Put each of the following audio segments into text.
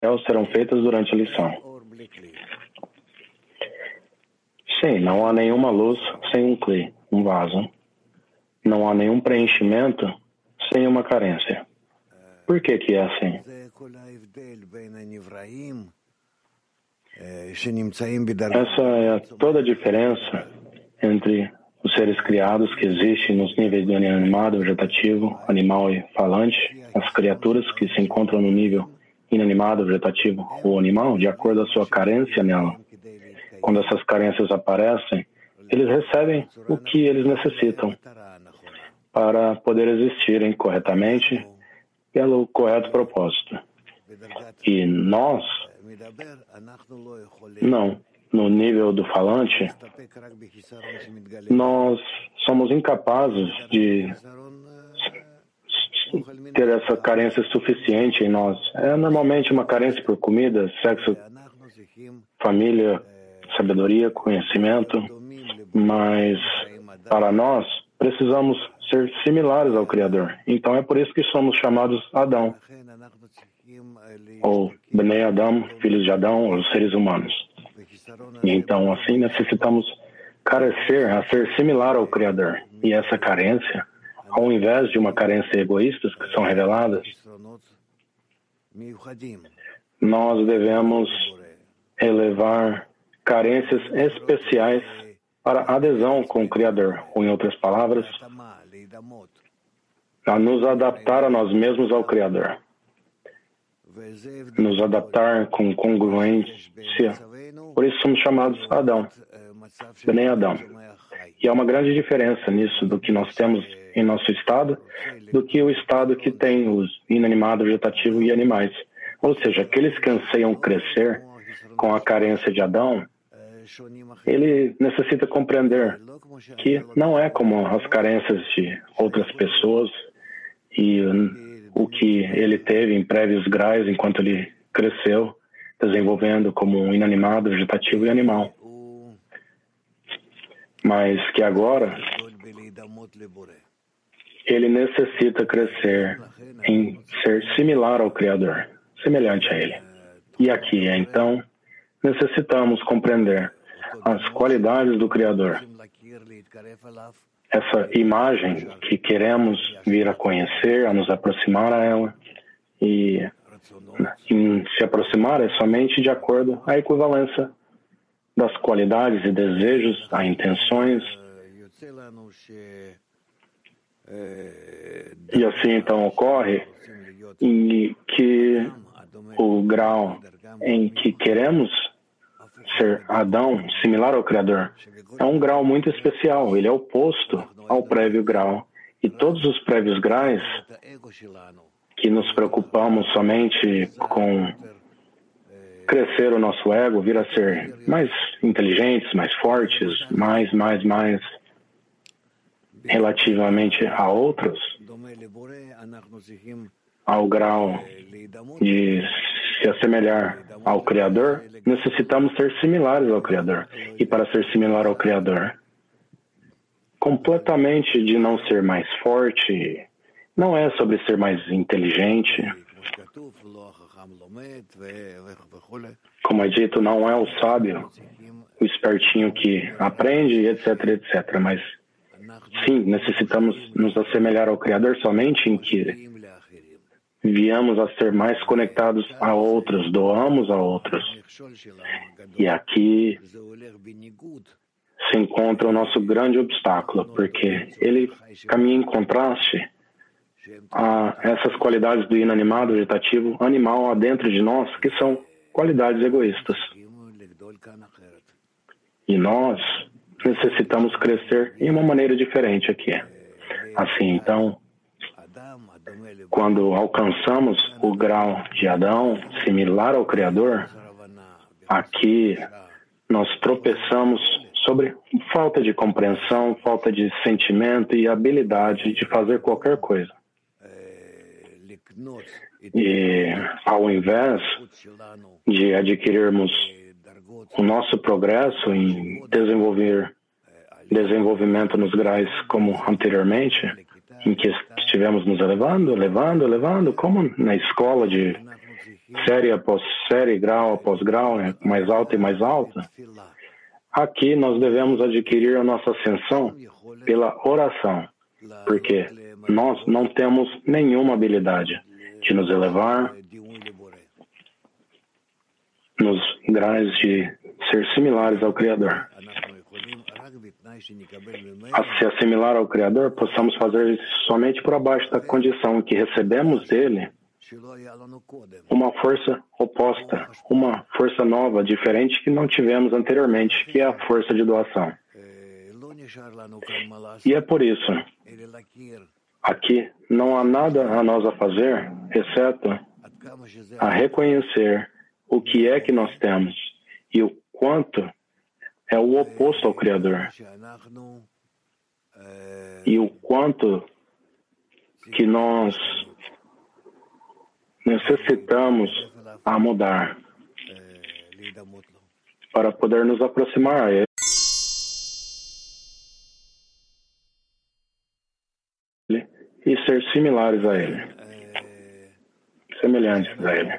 serão feitas durante a lição. Sim, não há nenhuma luz sem um cli, um vaso. Não há nenhum preenchimento sem uma carência. Por que que é assim? Essa é toda a diferença entre os seres criados que existem nos níveis do inanimado, vegetativo, animal e falante, as criaturas que se encontram no nível inanimado, vegetativo ou animal, de acordo à sua carência nela. Quando essas carências aparecem, eles recebem o que eles necessitam para poder existirem corretamente pelo correto propósito. E nós, não. No nível do falante, nós somos incapazes de ter essa carência suficiente em nós. É normalmente uma carência por comida, sexo, família, sabedoria, conhecimento, mas para nós precisamos ser similares ao Criador. Então é por isso que somos chamados Adão, ou Bnei Adam, filhos de Adão, ou seres humanos. E então assim necessitamos carecer a ser similar ao Criador. E essa carência, ao invés de uma carência egoísta que são reveladas, nós devemos elevar carências especiais para adesão com o Criador, ou em outras palavras, a nos adaptar a nós mesmos ao Criador. Nos adaptar com congruência. Por isso somos chamados Adão, Bnei Adão. E há uma grande diferença nisso do que nós temos em nosso estado, do que o estado que tem os inanimados, vegetativo e animais. Ou seja, aqueles que anseiam crescer com a carência de Adão, ele necessita compreender que não é como as carências de outras pessoas e o que ele teve em prévios graus enquanto ele cresceu, desenvolvendo como um inanimado, vegetativo e animal. Mas que agora ele necessita crescer em ser similar ao Criador, semelhante a ele. E aqui, então, necessitamos compreender as qualidades do Criador. Essa imagem que queremos vir a conhecer, a nos aproximar a ela, e se aproximar é somente de acordo à equivalência das qualidades e desejos, a intenções. E assim então ocorre em que o grau em que queremos ser Adão, similar ao Criador, é um grau muito especial. Ele é oposto ao prévio grau. E todos os prévios graus que nos preocupamos somente com crescer o nosso ego, vir a ser mais inteligentes, mais fortes, mais relativamente a outros, ao grau de se assemelhar ao Criador, necessitamos ser similares ao Criador. E para ser similar ao Criador, completamente de não ser mais forte, não é sobre ser mais inteligente. Como é dito, não é o sábio, o espertinho que aprende, etc, etc. Mas sim, necessitamos nos assemelhar ao Criador somente em que viemos a ser mais conectados a outros, doamos a outros. E aqui se encontra o nosso grande obstáculo, porque ele caminha em contraste a essas qualidades do inanimado, vegetativo, animal dentro de nós, que são qualidades egoístas. E nós necessitamos crescer em uma maneira diferente aqui. Assim, então, quando alcançamos o grau de Adão, similar ao Criador, aqui nós tropeçamos sobre falta de compreensão, falta de sentimento e habilidade de fazer qualquer coisa. E ao invés de adquirirmos o nosso progresso em desenvolvimento nos graus como anteriormente, em que estivemos nos elevando, como na escola de série após série, grau após grau, mais alta e mais alta, aqui nós devemos adquirir a nossa ascensão pela oração, porque nós não temos nenhuma habilidade de nos elevar nos graus de ser similares ao Criador. A se assimilar ao Criador, possamos fazer isso somente por abaixo da condição que recebemos dele uma força oposta, uma força nova, diferente que não tivemos anteriormente, que é a força de doação. E é por isso, aqui não há nada a nós a fazer, exceto a reconhecer o que é que nós temos e o quanto é o oposto ao Criador. E o quanto que nós necessitamos a mudar para poder nos aproximar a Ele e ser similares a Ele, semelhantes a Ele.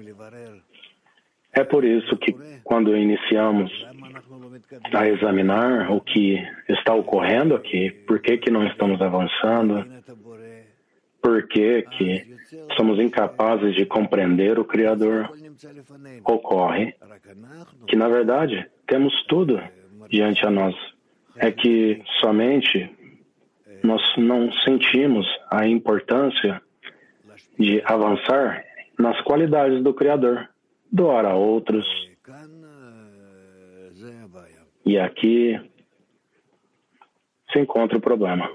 É por isso que, quando iniciamos a examinar o que está ocorrendo aqui, por que que não estamos avançando, por que que somos incapazes de compreender o Criador, ocorre que, na verdade, temos tudo diante a nós. É que somente nós não sentimos a importância de avançar nas qualidades do Criador, doar a outros. E aqui se encontra o problema.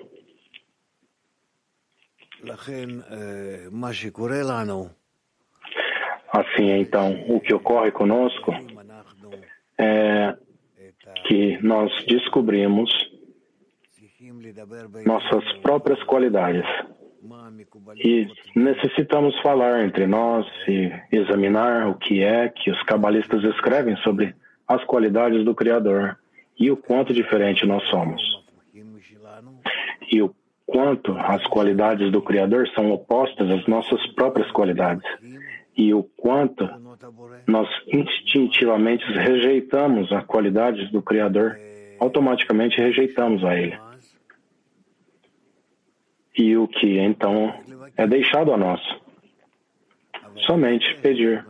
Assim, então, o que ocorre conosco é que nós descobrimos nossas próprias qualidades e necessitamos falar entre nós e examinar o que é que os cabalistas escrevem sobre as qualidades do Criador e o quanto diferente nós somos. E o quanto as qualidades do Criador são opostas às nossas próprias qualidades. E o quanto nós instintivamente rejeitamos as qualidades do Criador, automaticamente rejeitamos a Ele. E o que, então, é deixado a nós? Somente pedir.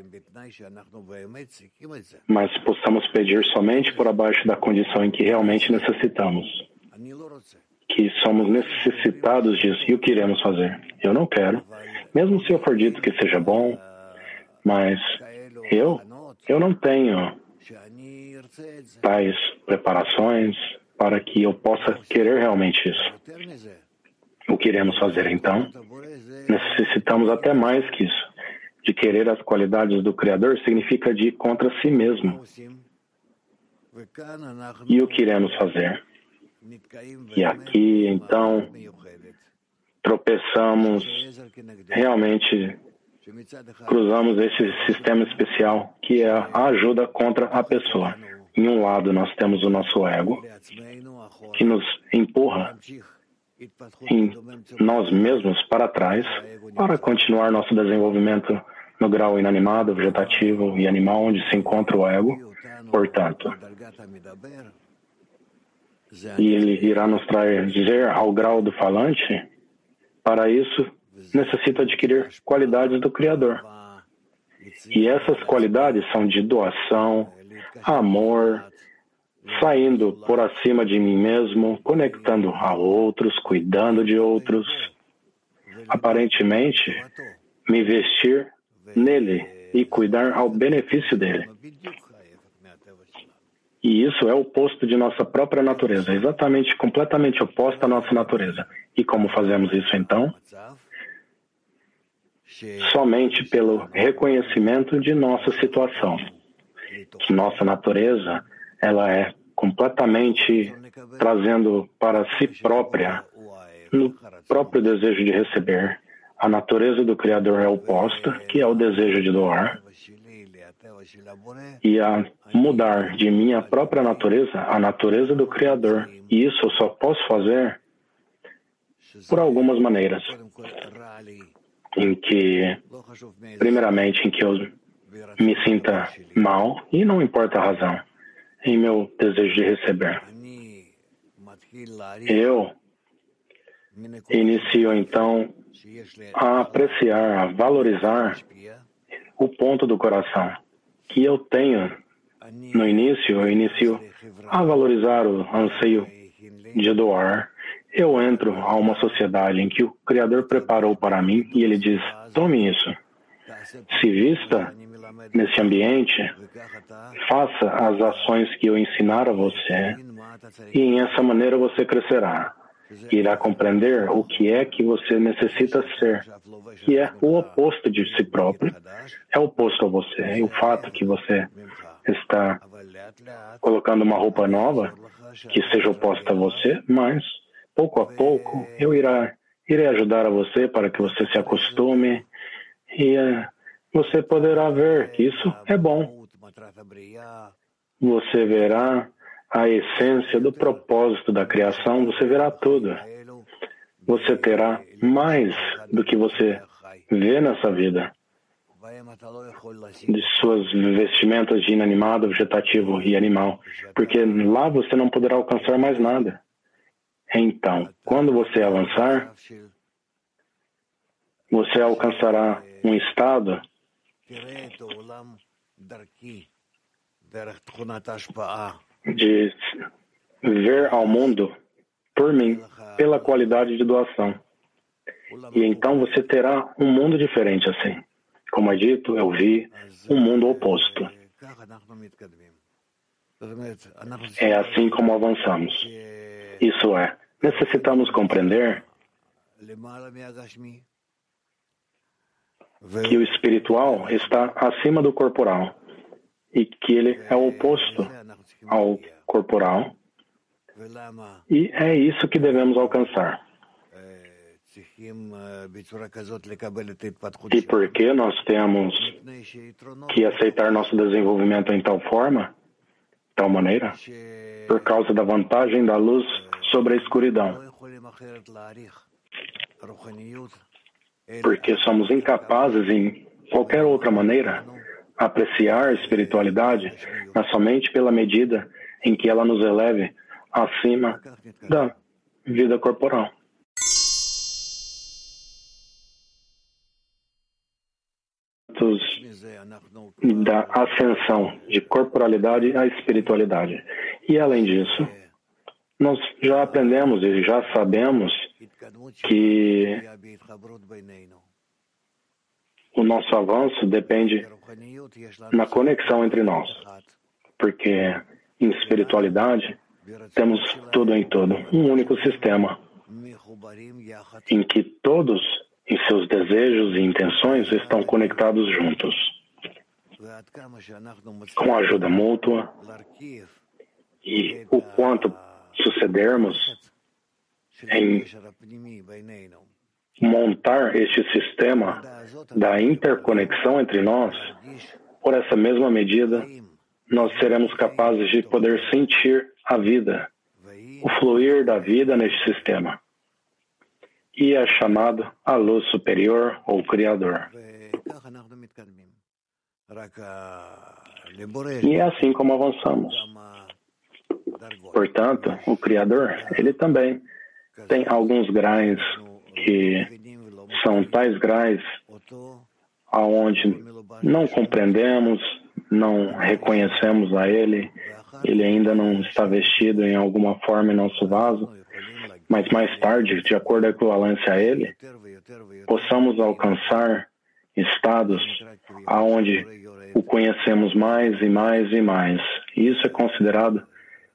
Mas possamos pedir somente por abaixo da condição em que realmente necessitamos. Que somos necessitados disso. E o que iremos fazer? Eu não quero. Mesmo se eu for dito que seja bom, mas eu não tenho tais preparações para que eu possa querer realmente isso. O que iremos fazer então? Necessitamos até mais que isso. De querer as qualidades do Criador significa de ir contra si mesmo. E o que iremos fazer? E aqui, então, tropeçamos, realmente cruzamos esse sistema especial que é a ajuda contra a pessoa. Em um lado, nós temos o nosso ego, que nos empurra em nós mesmos para trás, para continuar nosso desenvolvimento no grau inanimado, vegetativo e animal, onde se encontra o ego. Portanto, e ele irá nos trazer ao grau do falante. Para isso, necessita adquirir qualidades do Criador. E essas qualidades são de doação, amor, saindo por acima de mim mesmo, conectando a outros, cuidando de outros. Aparentemente, me vestir nele e cuidar ao benefício dele. E isso é o oposto de nossa própria natureza, exatamente, completamente oposta à nossa natureza. E como fazemos isso então? Somente pelo reconhecimento de nossa situação. Que nossa natureza, ela é completamente trazendo para si própria, no próprio desejo de receber. A natureza do Criador é oposta, que é o desejo de doar. E a mudar de minha própria natureza, a natureza do Criador. E isso eu só posso fazer por algumas maneiras. em que, primeiramente, em que eu me sinta mal, e não importa a razão, em meu desejo de receber. Eu inicio, então, a apreciar, a valorizar o ponto do coração que eu tenho. No início, eu inicio a valorizar o anseio de doar. Eu entro a uma sociedade em que o Criador preparou para mim e Ele diz, tome isso. Se vista nesse ambiente, faça as ações que eu ensinar a você e nessa maneira você crescerá. Irá compreender o que é que você necessita ser, que é o oposto de si próprio, é oposto a você. E o fato que você está colocando uma roupa nova, que seja oposta a você, mas pouco a pouco eu irei ajudar a você para que você se acostume e você poderá ver que isso é bom. Você verá a essência do propósito da criação, você verá tudo. Você terá mais do que você vê nessa vida, de suas vestimentas de inanimado, vegetativo e animal, porque lá você não poderá alcançar mais nada. Então, quando você avançar, você alcançará um estado de ver ao mundo por mim, pela qualidade de doação. E então você terá um mundo diferente assim. Como é dito, eu vi um mundo oposto. É assim como avançamos. Isso é, necessitamos compreender que o espiritual está acima do corporal e que ele é o oposto ao corporal. E é isso que devemos alcançar. E por que nós temos que aceitar nosso desenvolvimento em tal forma, tal maneira? Por causa da vantagem da luz sobre a escuridão. Porque somos incapazes, em qualquer outra maneira, apreciar a espiritualidade, mas somente pela medida em que ela nos eleve acima da vida corporal. Da ascensão de corporalidade à espiritualidade. E além disso, nós já aprendemos e já sabemos que o nosso avanço depende na conexão entre nós, porque em espiritualidade temos tudo em todo, um único sistema, em que todos, em seus desejos e intenções, estão conectados juntos, com a ajuda mútua, e o quanto sucedermos em montar este sistema da interconexão entre nós, por essa mesma medida, nós seremos capazes de poder sentir a vida, o fluir da vida neste sistema. E é chamado a luz superior ou Criador. E é assim como avançamos. Portanto, o Criador, ele também tem alguns graus que são tais graus aonde não compreendemos, não reconhecemos a Ele, Ele ainda não está vestido em alguma forma em nosso vaso, mas mais tarde, de acordo à equivalência a Ele, possamos alcançar estados aonde o conhecemos mais e mais e mais. E isso é considerado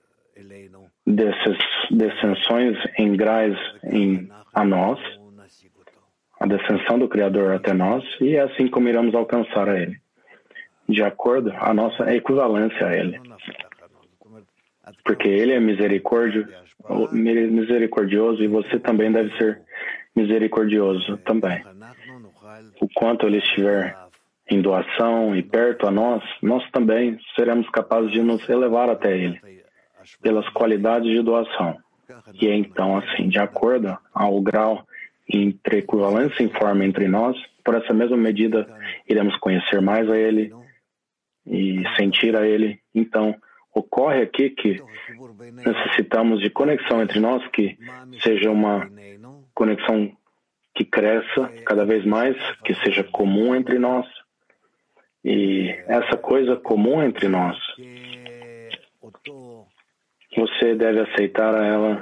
descensões em graus a nós, a descensão do Criador até nós, e é assim como iremos alcançar a Ele, de acordo à nossa equivalência a Ele. Porque Ele é misericordioso e você também deve ser misericordioso também. O quanto Ele estiver em doação e perto a nós, nós também seremos capazes de nos elevar até Ele, pelas qualidades de doação. E é então assim, de acordo ao grau entre equivalência em forma entre nós, por essa mesma medida iremos conhecer mais a Ele e sentir a Ele. Então, ocorre aqui que necessitamos de conexão entre nós, que seja uma conexão que cresça cada vez mais, que seja comum entre nós. E essa coisa comum entre nós, você deve aceitar ela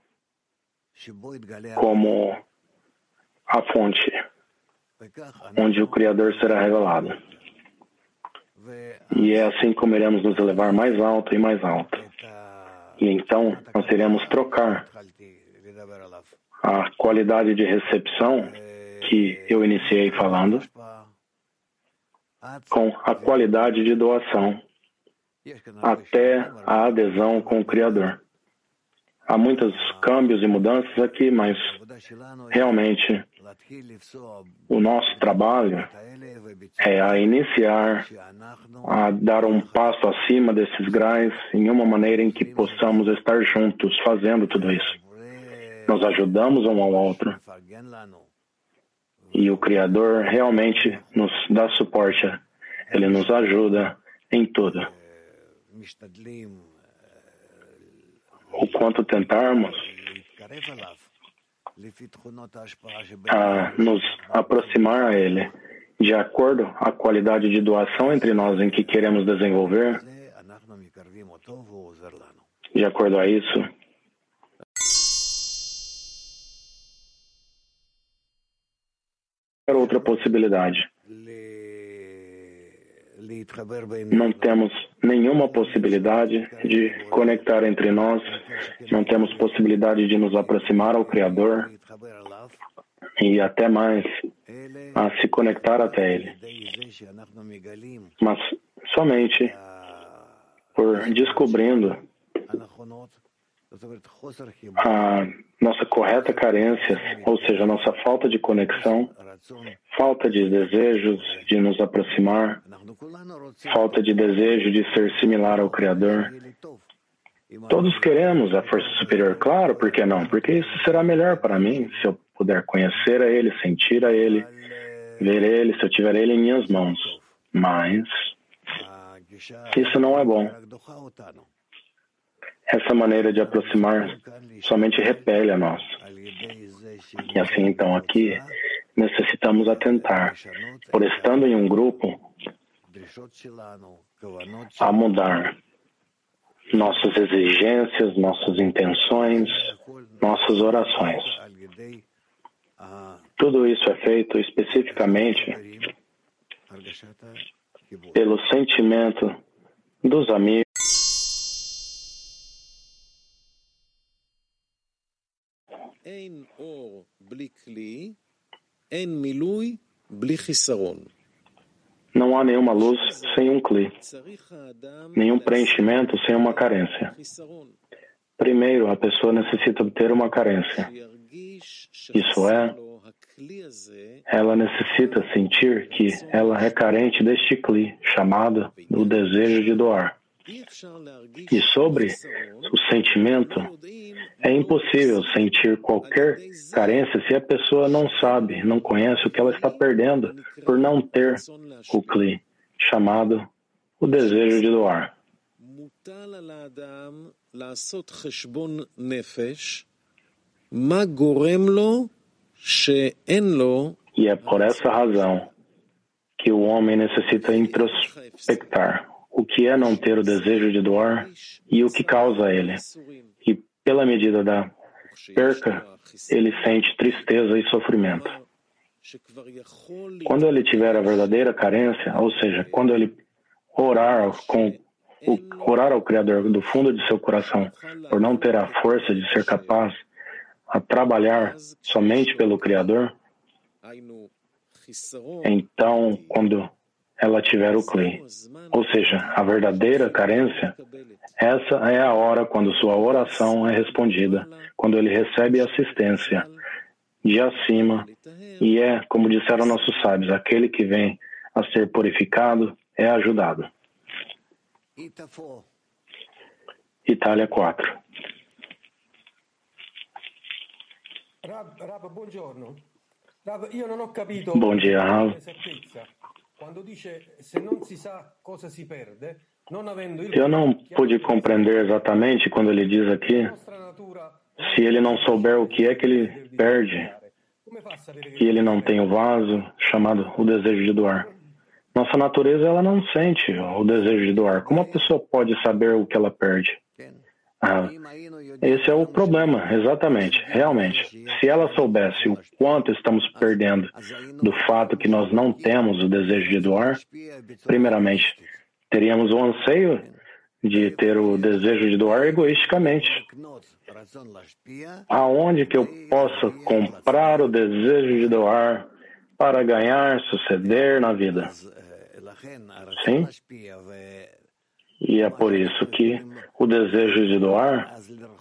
como a fonte onde o Criador será revelado. E é assim como iremos nos elevar mais alto e mais alto. E então nós iremos trocar a qualidade de recepção que eu iniciei falando com a qualidade de doação até a adesão com o Criador. Há muitos câmbios e mudanças aqui, mas realmente o nosso trabalho é a iniciar, a dar um passo acima desses graus em uma maneira em que possamos estar juntos fazendo tudo isso. Nós ajudamos um ao outro e o Criador realmente nos dá suporte. Ele nos ajuda em tudo. O quanto tentarmos a nos aproximar a Ele, de acordo com a qualidade de doação entre nós em que queremos desenvolver, de acordo a isso, outra possibilidade. Não temos nenhuma possibilidade de conectar entre nós, não temos possibilidade de nos aproximar ao Criador e até mais a se conectar até Ele. Mas somente por descobrindo a nossa correta carência, ou seja, a nossa falta de conexão, falta de desejos de nos aproximar, falta de desejo de ser similar ao Criador. Todos queremos a força superior, claro, por que não? Porque isso será melhor para mim, se eu puder conhecer a Ele, sentir a Ele, ver Ele, se eu tiver Ele em minhas mãos. Mas isso não é bom. Essa maneira de aproximar somente repele a nós. E assim, então, aqui necessitamos atentar, por estando em um grupo, a mudar nossas exigências, nossas intenções, nossas orações. Tudo isso é feito especificamente pelo sentimento dos amigos. Não há nenhuma luz sem um Kli, nenhum preenchimento sem uma carência. Primeiro, a pessoa necessita obter uma carência. Isso é, ela necessita sentir que ela é carente deste Kli, chamado o desejo de doar. E sobre o sentimento, é impossível sentir qualquer carência se a pessoa não sabe, não conhece o que ela está perdendo por não ter o Kli, chamado o desejo de doar. E é por essa razão que o homem necessita introspectar o que é não ter o desejo de doar e o que causa a ele. E pela medida da perca, ele sente tristeza e sofrimento. Quando ele tiver a verdadeira carência, ou seja, quando ele orar ao Criador do fundo de seu coração, por não ter a força de ser capaz a trabalhar somente pelo Criador, então, quando ela tiver o Kli, ou seja, a verdadeira carência, essa é a hora quando sua oração é respondida, quando ele recebe assistência de acima, e é, como disseram nossos sábios, aquele que vem a ser purificado é ajudado. Itália 4. Bom dia, Rav. Eu não pude compreender exatamente quando ele diz aqui, se ele não souber o que é que ele perde, que ele não tem o vaso chamado o desejo de doar. Nossa natureza, ela não sente o desejo de doar. Como a pessoa pode saber o que ela perde? Esse é o problema, exatamente, realmente. Se ela soubesse o quanto estamos perdendo do fato que nós não temos o desejo de doar, primeiramente, teríamos o anseio de ter o desejo de doar egoisticamente. Aonde que eu possa comprar o desejo de doar para ganhar, suceder na vida? Sim? E é por isso que o desejo de doar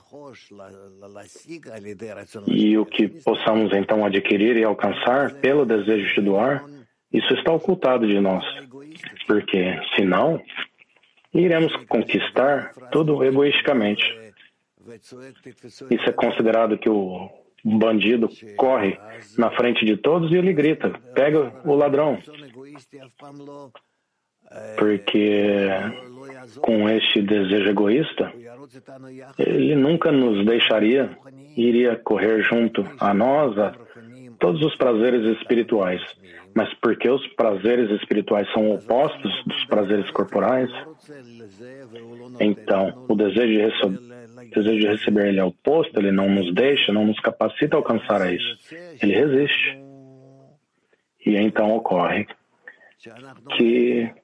e o que possamos então adquirir e alcançar pelo desejo de doar, isso está ocultado de nós. Porque, senão, iremos conquistar tudo egoisticamente. Isso é considerado que o bandido corre na frente de todos e ele grita, pega o ladrão. Porque com este desejo egoísta, ele nunca nos deixaria, iria correr junto a nós, a todos os prazeres espirituais. Mas porque os prazeres espirituais são opostos dos prazeres corporais, então o desejo de receber ele é oposto, ele não nos deixa, não nos capacita a alcançar a isso. Ele resiste. E então ocorre que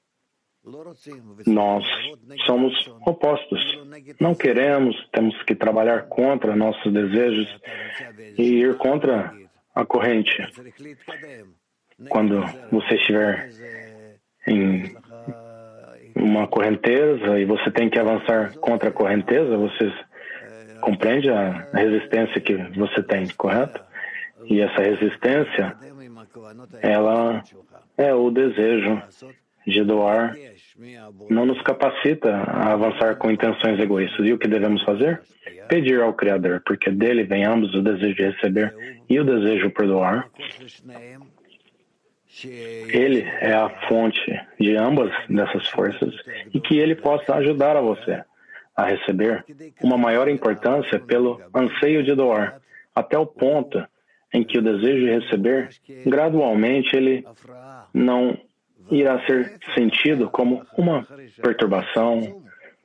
nós somos opostos. Não queremos, temos que trabalhar contra nossos desejos e ir contra a corrente. Quando você estiver em uma correnteza e você tem que avançar contra a correnteza, você compreende a resistência que você tem, correto? E essa resistência, ela é o desejo de doar, não nos capacita a avançar com intenções egoístas. E o que devemos fazer? Pedir ao Criador, porque dele vem ambos o desejo de receber e o desejo por doar. Ele é a fonte de ambas dessas forças e que ele possa ajudar a você a receber uma maior importância pelo anseio de doar, até o ponto em que o desejo de receber, gradualmente, ele não irá ser sentido como uma perturbação,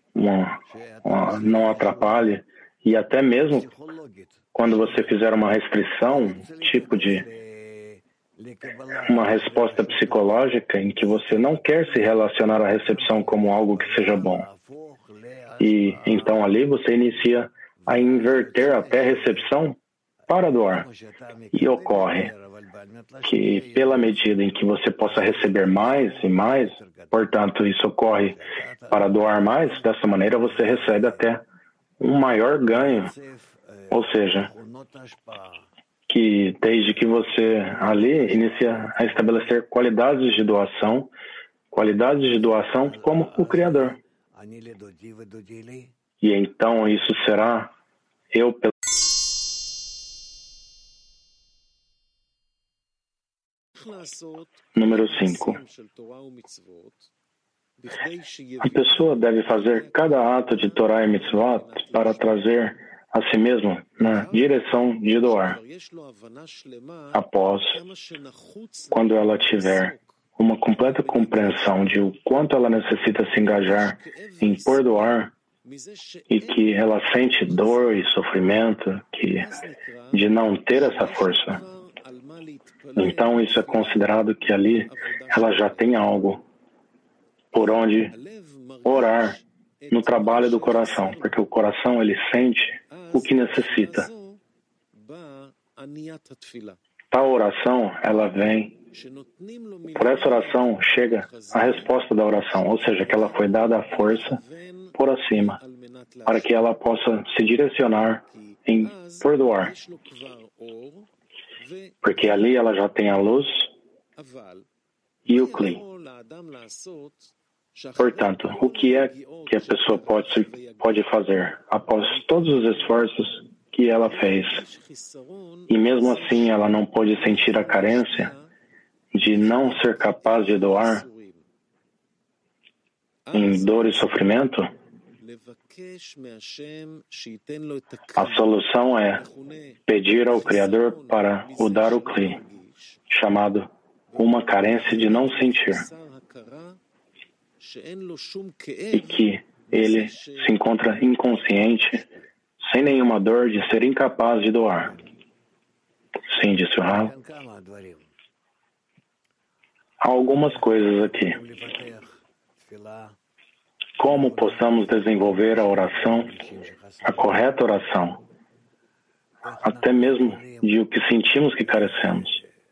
não atrapalhe, e até mesmo quando você fizer uma restrição, tipo de uma resposta psicológica em que você não quer se relacionar à recepção como algo que seja bom. E então ali você inicia a inverter até a recepção para doar. E ocorre que pela medida em que você possa receber mais e mais, portanto isso ocorre para doar mais, dessa maneira você recebe até um maior ganho. Ou seja, que desde que você ali inicia a estabelecer qualidades de doação como o Criador. E então isso será eu pelo Número 5. A pessoa deve fazer cada ato de Torá e Mitzvot para trazer a si mesmo na direção de doar. Após, quando ela tiver uma completa compreensão de o quanto ela necessita se engajar em por doar e que ela sente dor e sofrimento de não ter essa força, então isso é considerado que ali ela já tem algo por onde orar no trabalho do coração, porque o coração ele sente o que necessita. Tal oração, ela vem, por essa oração chega a resposta da oração, ou seja, que ela foi dada a força por acima, para que ela possa se direcionar em perdoar. Porque ali ela já tem a luz e o Kli. Portanto, o que é que a pessoa pode fazer após todos os esforços que ela fez. E mesmo assim ela não pôde sentir a carência de não ser capaz de doar em dor e sofrimento. A solução é pedir ao Criador para o dar o Kli, chamado uma carência de não sentir, e que ele se encontra inconsciente, sem nenhuma dor de ser incapaz de doar. Sim, disse o Rav. Há algumas coisas aqui. Como possamos desenvolver a oração, a correta oração, até mesmo de o que sentimos que carecemos.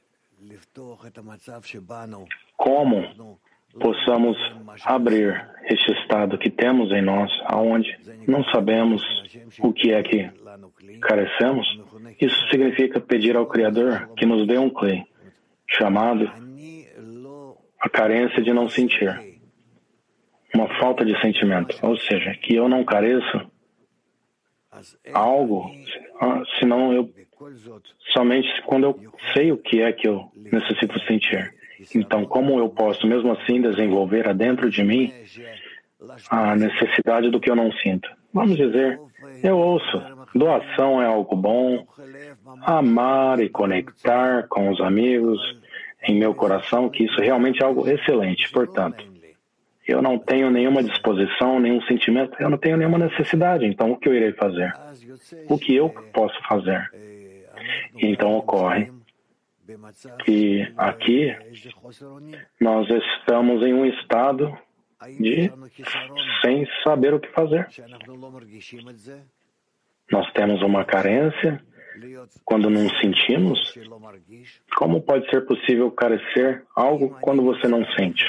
Como possamos abrir este estado que temos em nós, aonde não sabemos o que é que carecemos. Isso significa pedir ao Criador que nos dê um Kli, chamado a carência de não sentir, uma falta de sentimento, ou seja, que eu não careço algo, senão eu somente quando eu sei o que é que eu necessito sentir. Então, como eu posso, mesmo assim, desenvolver dentro de mim a necessidade do que eu não sinto? Vamos dizer, eu ouço, doação é algo bom, amar e conectar com os amigos em meu coração, que isso realmente é algo excelente. Portanto, eu não tenho nenhuma disposição, nenhum sentimento, eu não tenho nenhuma necessidade. Então, o que eu irei fazer? O que eu posso fazer? Então, ocorre que aqui nós estamos em um estado de sem saber o que fazer. Nós temos uma carência quando não sentimos. Como pode ser possível carecer algo quando você não sente?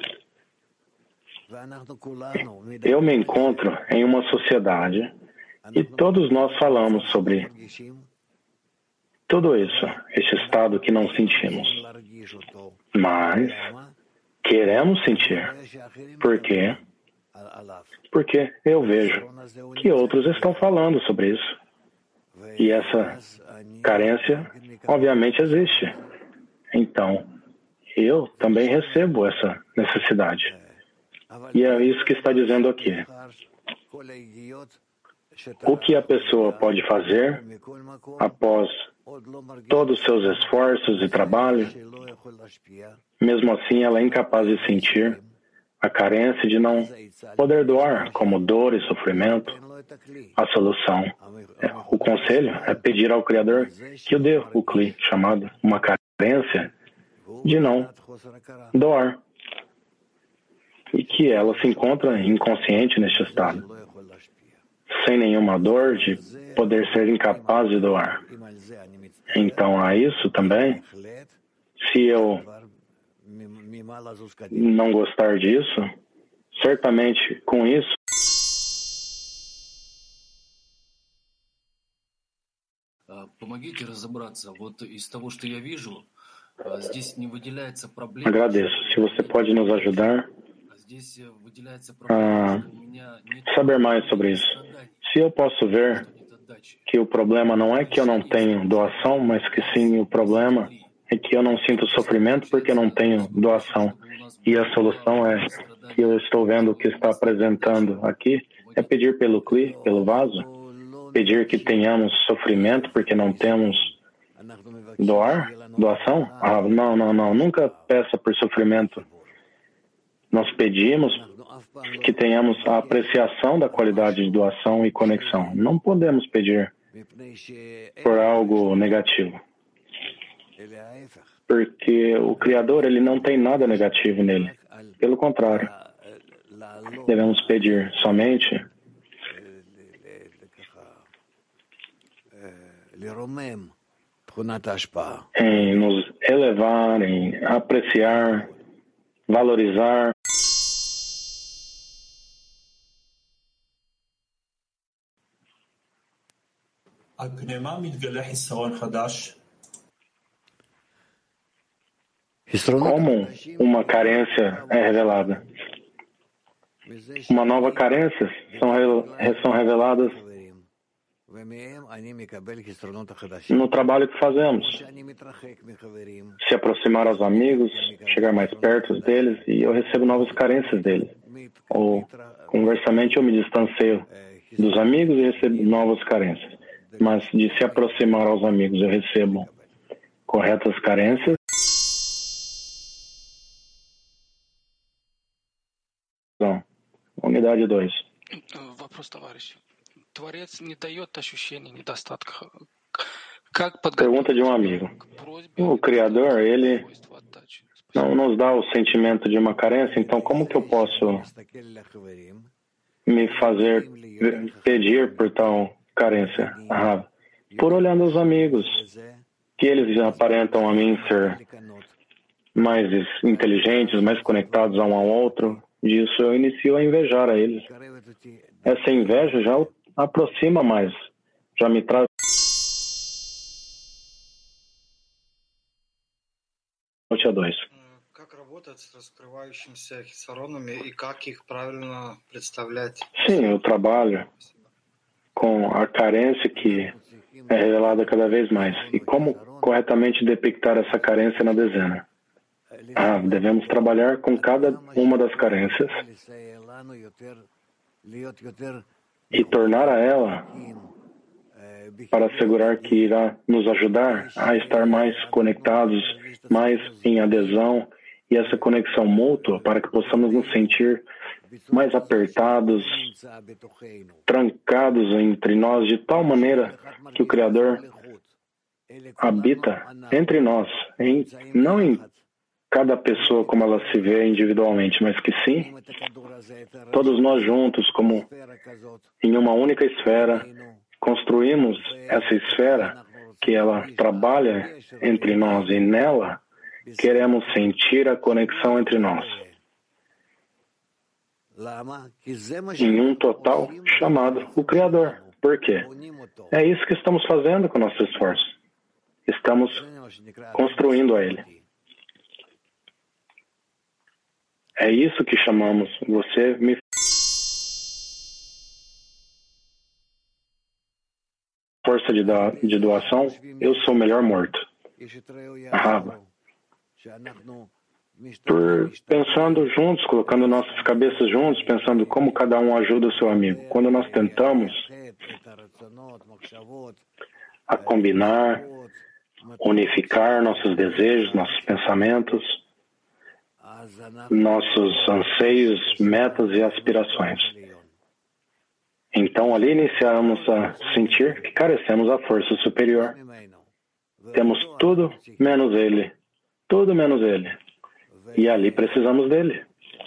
Eu me encontro em uma sociedade e todos nós falamos sobre tudo isso, este estado que não sentimos. Mas queremos sentir. Por quê? Porque eu vejo que outros estão falando sobre isso. E essa carência, obviamente, existe. Então, eu também recebo essa necessidade. E é isso que está dizendo aqui. O que a pessoa pode fazer após todos os seus esforços e trabalho, mesmo assim ela é incapaz de sentir a carência de não poder doar, como dor e sofrimento. A solução, o conselho é pedir ao Criador que o dê o Kli, chamado uma carência de não doar, e que ela se encontra inconsciente neste estado, sem nenhuma dor de poder ser incapaz de doar. Então, a isso também, se eu não gostar disso, certamente com isso, agradeço. Se você pode nos ajudar a saber mais sobre isso. Se eu posso ver que o problema não é que eu não tenho doação, mas que sim, o problema é que eu não sinto sofrimento porque não tenho doação. E a solução é que eu estou vendo o que está apresentando aqui, é pedir pelo Kli, pelo vaso, pedir que tenhamos sofrimento porque não temos doação? Não, nunca peça por sofrimento. Nós pedimos que tenhamos a apreciação da qualidade de doação e conexão. Não podemos pedir por algo negativo. Porque o Criador, ele não tem nada negativo nele. Pelo contrário, devemos pedir somente em nos elevar, em apreciar, valorizar. Como uma carência é revelada? Uma nova carência são reveladas no trabalho que fazemos. Se aproximar aos amigos, chegar mais perto deles, e eu recebo novas carências deles. Ou, conversamente, eu me distancio dos amigos e recebo novas carências. Mas de se aproximar aos amigos, eu recebo corretas carências. Então, unidade 2. Вопрос, товарищ. Творец не дает ощущения недостатка. Pergunta de um amigo. O Criador, ele não nos dá o sentimento de uma carência, então como que eu posso me fazer pedir por tal carência? Por olhando os amigos, que eles aparentam a mim ser mais inteligentes, mais conectados a um ao outro, disso eu inicio a invejar a eles. Essa inveja já aproxima mais, já me traz a 2. Sim, eu trabalho com a carência que é revelada cada vez mais. E como corretamente depictar essa carência na dezena? Devemos trabalhar com cada uma das carências e tornar a ela para assegurar que irá nos ajudar a estar mais conectados, mais em adesão, e essa conexão mútua para que possamos nos sentir mais apertados, trancados entre nós, de tal maneira que o Criador habita entre nós, não em cada pessoa como ela se vê individualmente, mas que sim, todos nós juntos, como em uma única esfera, construímos essa esfera que ela trabalha entre nós, e nela queremos sentir a conexão entre nós em um total chamado o Criador. Por quê? É isso que estamos fazendo com o nosso esforço. Estamos construindo a Ele. É isso que chamamos você me força de doação, eu sou o melhor morto. Por pensando juntos, colocando nossas cabeças juntos, pensando como cada um ajuda o seu amigo. Quando nós tentamos a combinar, unificar nossos desejos, nossos pensamentos, nossos anseios, metas e aspirações. Então, ali iniciamos a sentir que carecemos da força superior. Temos tudo menos Ele. Tudo menos Ele. E ali precisamos dele.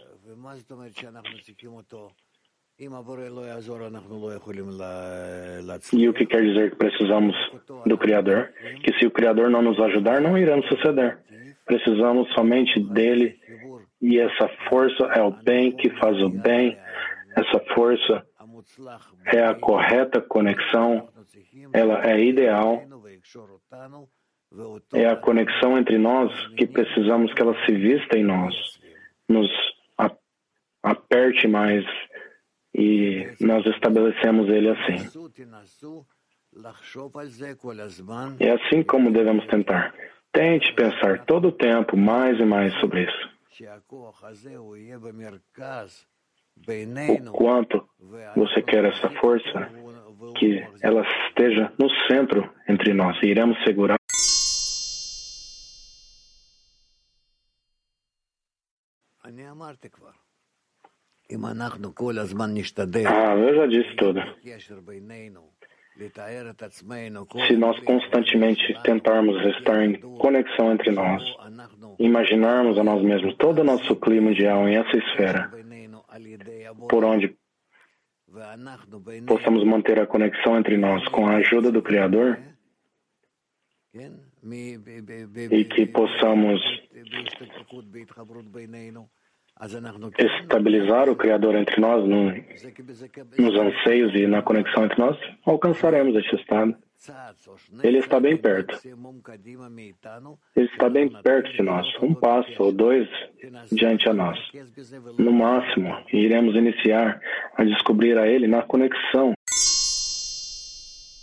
E o que quer dizer que precisamos do Criador? Que se o Criador não nos ajudar, não iremos suceder. Precisamos somente dele. E essa força é o bem que faz o bem. Essa força é a correta conexão. Ela é ideal. É a conexão entre nós que precisamos que ela se vista em nós, nos aperte mais, e nós estabelecemos ele assim. É assim como devemos tentar. Tente pensar todo o tempo mais e mais sobre isso. O quanto você quer essa força, que ela esteja no centro entre nós, e iremos segurar. Eu já disse tudo. Se nós constantemente tentarmos estar em conexão entre nós, imaginarmos a nós mesmos todo o nosso clima ideal em essa esfera, por onde possamos manter a conexão entre nós com a ajuda do Criador, e que possamos estabilizar o Criador entre nós, nos anseios e na conexão entre nós, alcançaremos este estado. Ele está bem perto. Ele está bem perto de nós, um passo ou dois diante a nós. No máximo, iremos iniciar a descobrir a Ele na conexão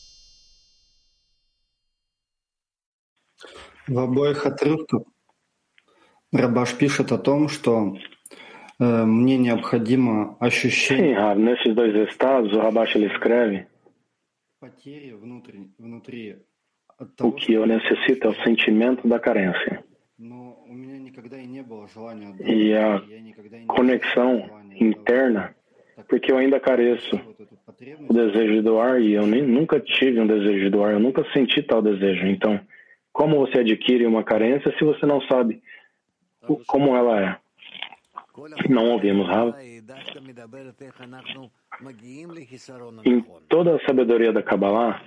В обоих отрывках Рабаш пишет о том, что мне необходимо Sim, ощущение Rav, nesses dois estados, o Rabash ele escreve потери внутри от o того, que eu necessito é o sentimento da carência. но у меня никогда и не было желания E a отдавать, я никогда и не conexão interna, porque eu ainda careço o desejo de doar e eu nunca tive um desejo de doar, eu nunca senti tal desejo. Então, como você adquire uma carência se você não sabe como ela é? Não ouvimos, Rav. Em toda a sabedoria da Kabbalah,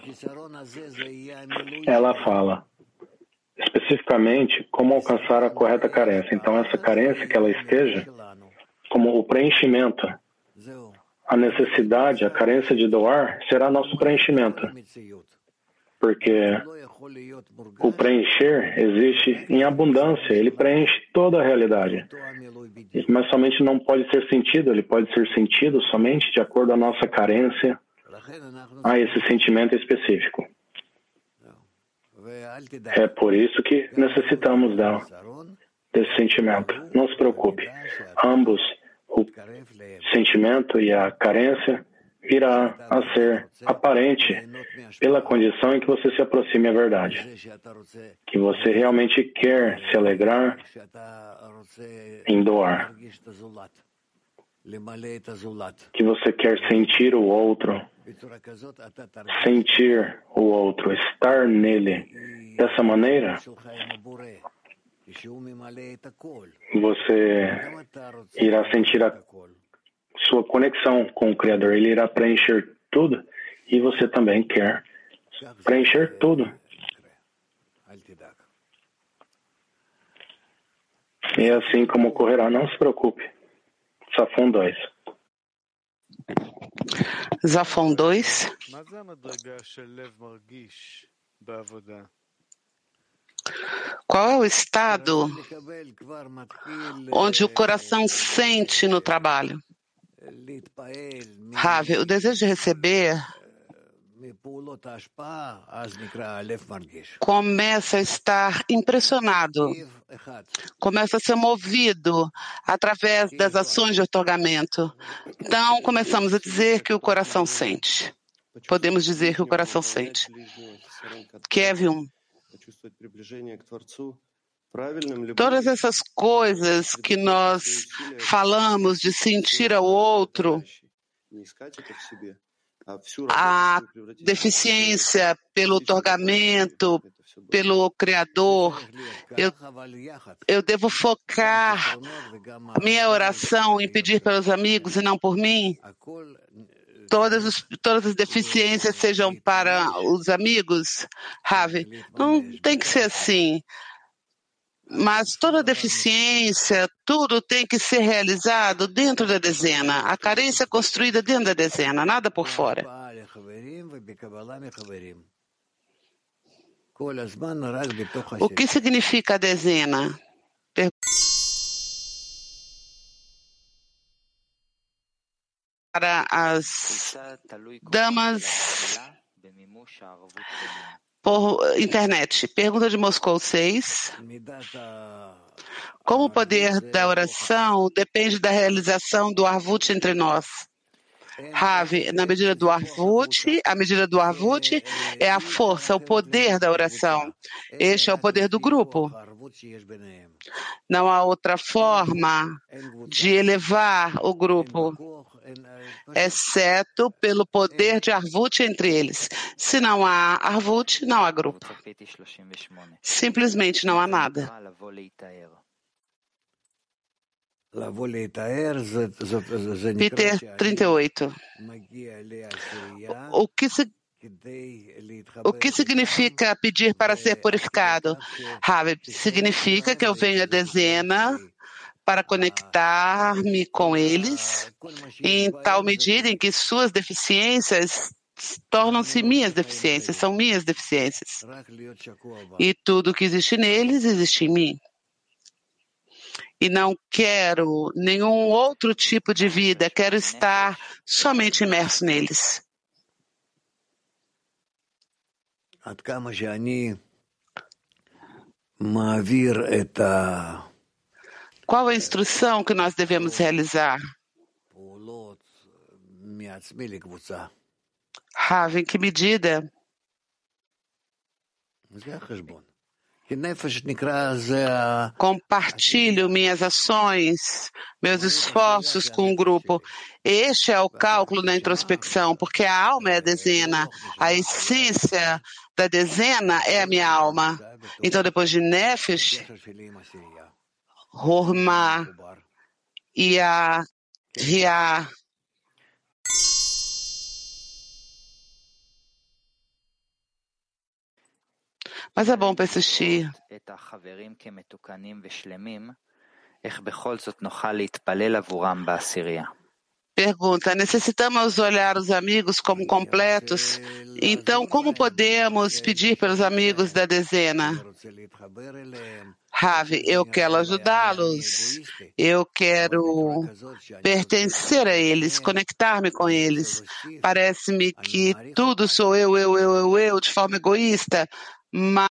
ela fala especificamente como alcançar a correta carência. Então, essa carência que ela esteja como o preenchimento, a necessidade, a carência de doar será nosso preenchimento. Porque o preencher existe em abundância, ele preenche toda a realidade. Mas somente não pode ser sentido, ele pode ser sentido somente de acordo com a nossa carência a esse sentimento específico. É por isso que necessitamos desse sentimento. Não se preocupe. Ambos, o sentimento e a carência, virá a ser aparente pela condição em que você se aproxime à verdade. Que você realmente quer se alegrar em doar. Que você quer sentir o outro, estar nele. Dessa maneira, você irá sentir a sua conexão com o Criador. Ele irá preencher tudo e você também quer preencher tudo. E é assim como ocorrerá. Não se preocupe. Zafon 2. Zafon 2. Qual é o estado onde o coração sente no trabalho? Rav, o desejo de receber começa a estar impressionado, começa a ser movido através das ações de otorgamento. Então, começamos a dizer que o coração sente. Podemos dizer que o coração sente. Kevin, todas essas coisas que nós falamos de sentir ao outro, a deficiência pelo otorgamento, pelo Criador, eu devo focar minha oração em pedir pelos amigos e não por mim? Todas as deficiências sejam para os amigos? Rav, não tem que ser assim. Mas toda deficiência, tudo tem que ser realizado dentro da dezena. A carência é construída dentro da dezena, nada por fora. O que significa a dezena? Para as damas por internet. Pergunta de Moscou 6. Como o poder da oração depende da realização do Arvut entre nós? Rav, na medida do Arvut, a medida do Arvut é a força, o poder da oração. Este é o poder do grupo. Não há outra forma de elevar o grupo, exceto pelo poder de Arvut entre eles. Se não há Arvut, não há grupo. Simplesmente não há nada. Peter 38. O que significa pedir para ser purificado? Rav, significa que eu venho à dezena para conectar-me com eles em tal medida em que suas deficiências tornam-se minhas deficiências, são minhas deficiências. E tudo que existe neles existe em mim. E não quero nenhum outro tipo de vida, quero estar somente imerso neles. Qual a instrução que nós devemos realizar? Rav, em que medida? Compartilho minhas ações, meus esforços com o grupo. Este é o cálculo da introspecção, porque a alma é a dezena, a essência da dezena é a minha alma. Então, depois de Nefesh, Hormah e a Riah. Mas é bom persistir. Pergunta: necessitamos olhar os amigos como completos? Então, como podemos pedir pelos amigos da dezena? Rav, eu quero ajudá-los, eu quero pertencer a eles, conectar-me com eles. Parece-me que tudo sou eu, de forma egoísta, mas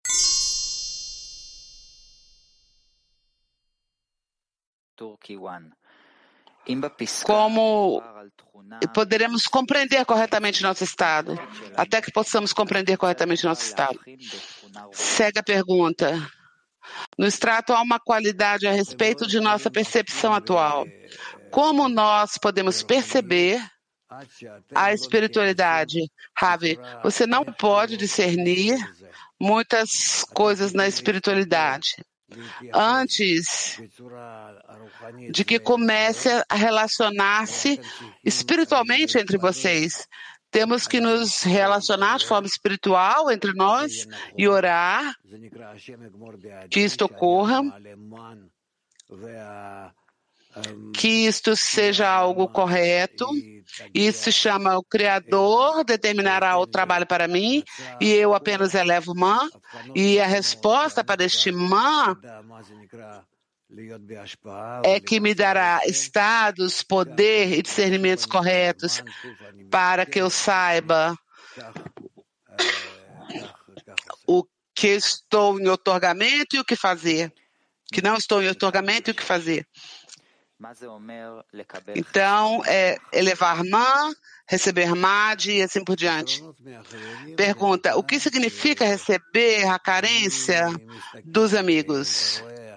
como poderemos compreender corretamente nosso estado, até que possamos compreender corretamente nosso estado. Segue a pergunta. No extrato há uma qualidade a respeito de nossa percepção atual. Como nós podemos perceber a espiritualidade? Ravi, você não pode discernir muitas coisas na espiritualidade antes de que comece a relacionar-se espiritualmente entre vocês. Temos que nos relacionar de forma espiritual entre nós e orar que isto ocorra, que isto seja algo correto. Isso se chama o Criador determinará o trabalho para mim e eu apenas elevo man, e a resposta para este man é que me dará estados, poder e discernimentos corretos para que eu saiba o que estou em otorgamento e o que fazer, que não estou em otorgamento e o que fazer. Então, é elevar man, receber mad e assim por diante. Pergunta: o que significa receber a carência dos amigos?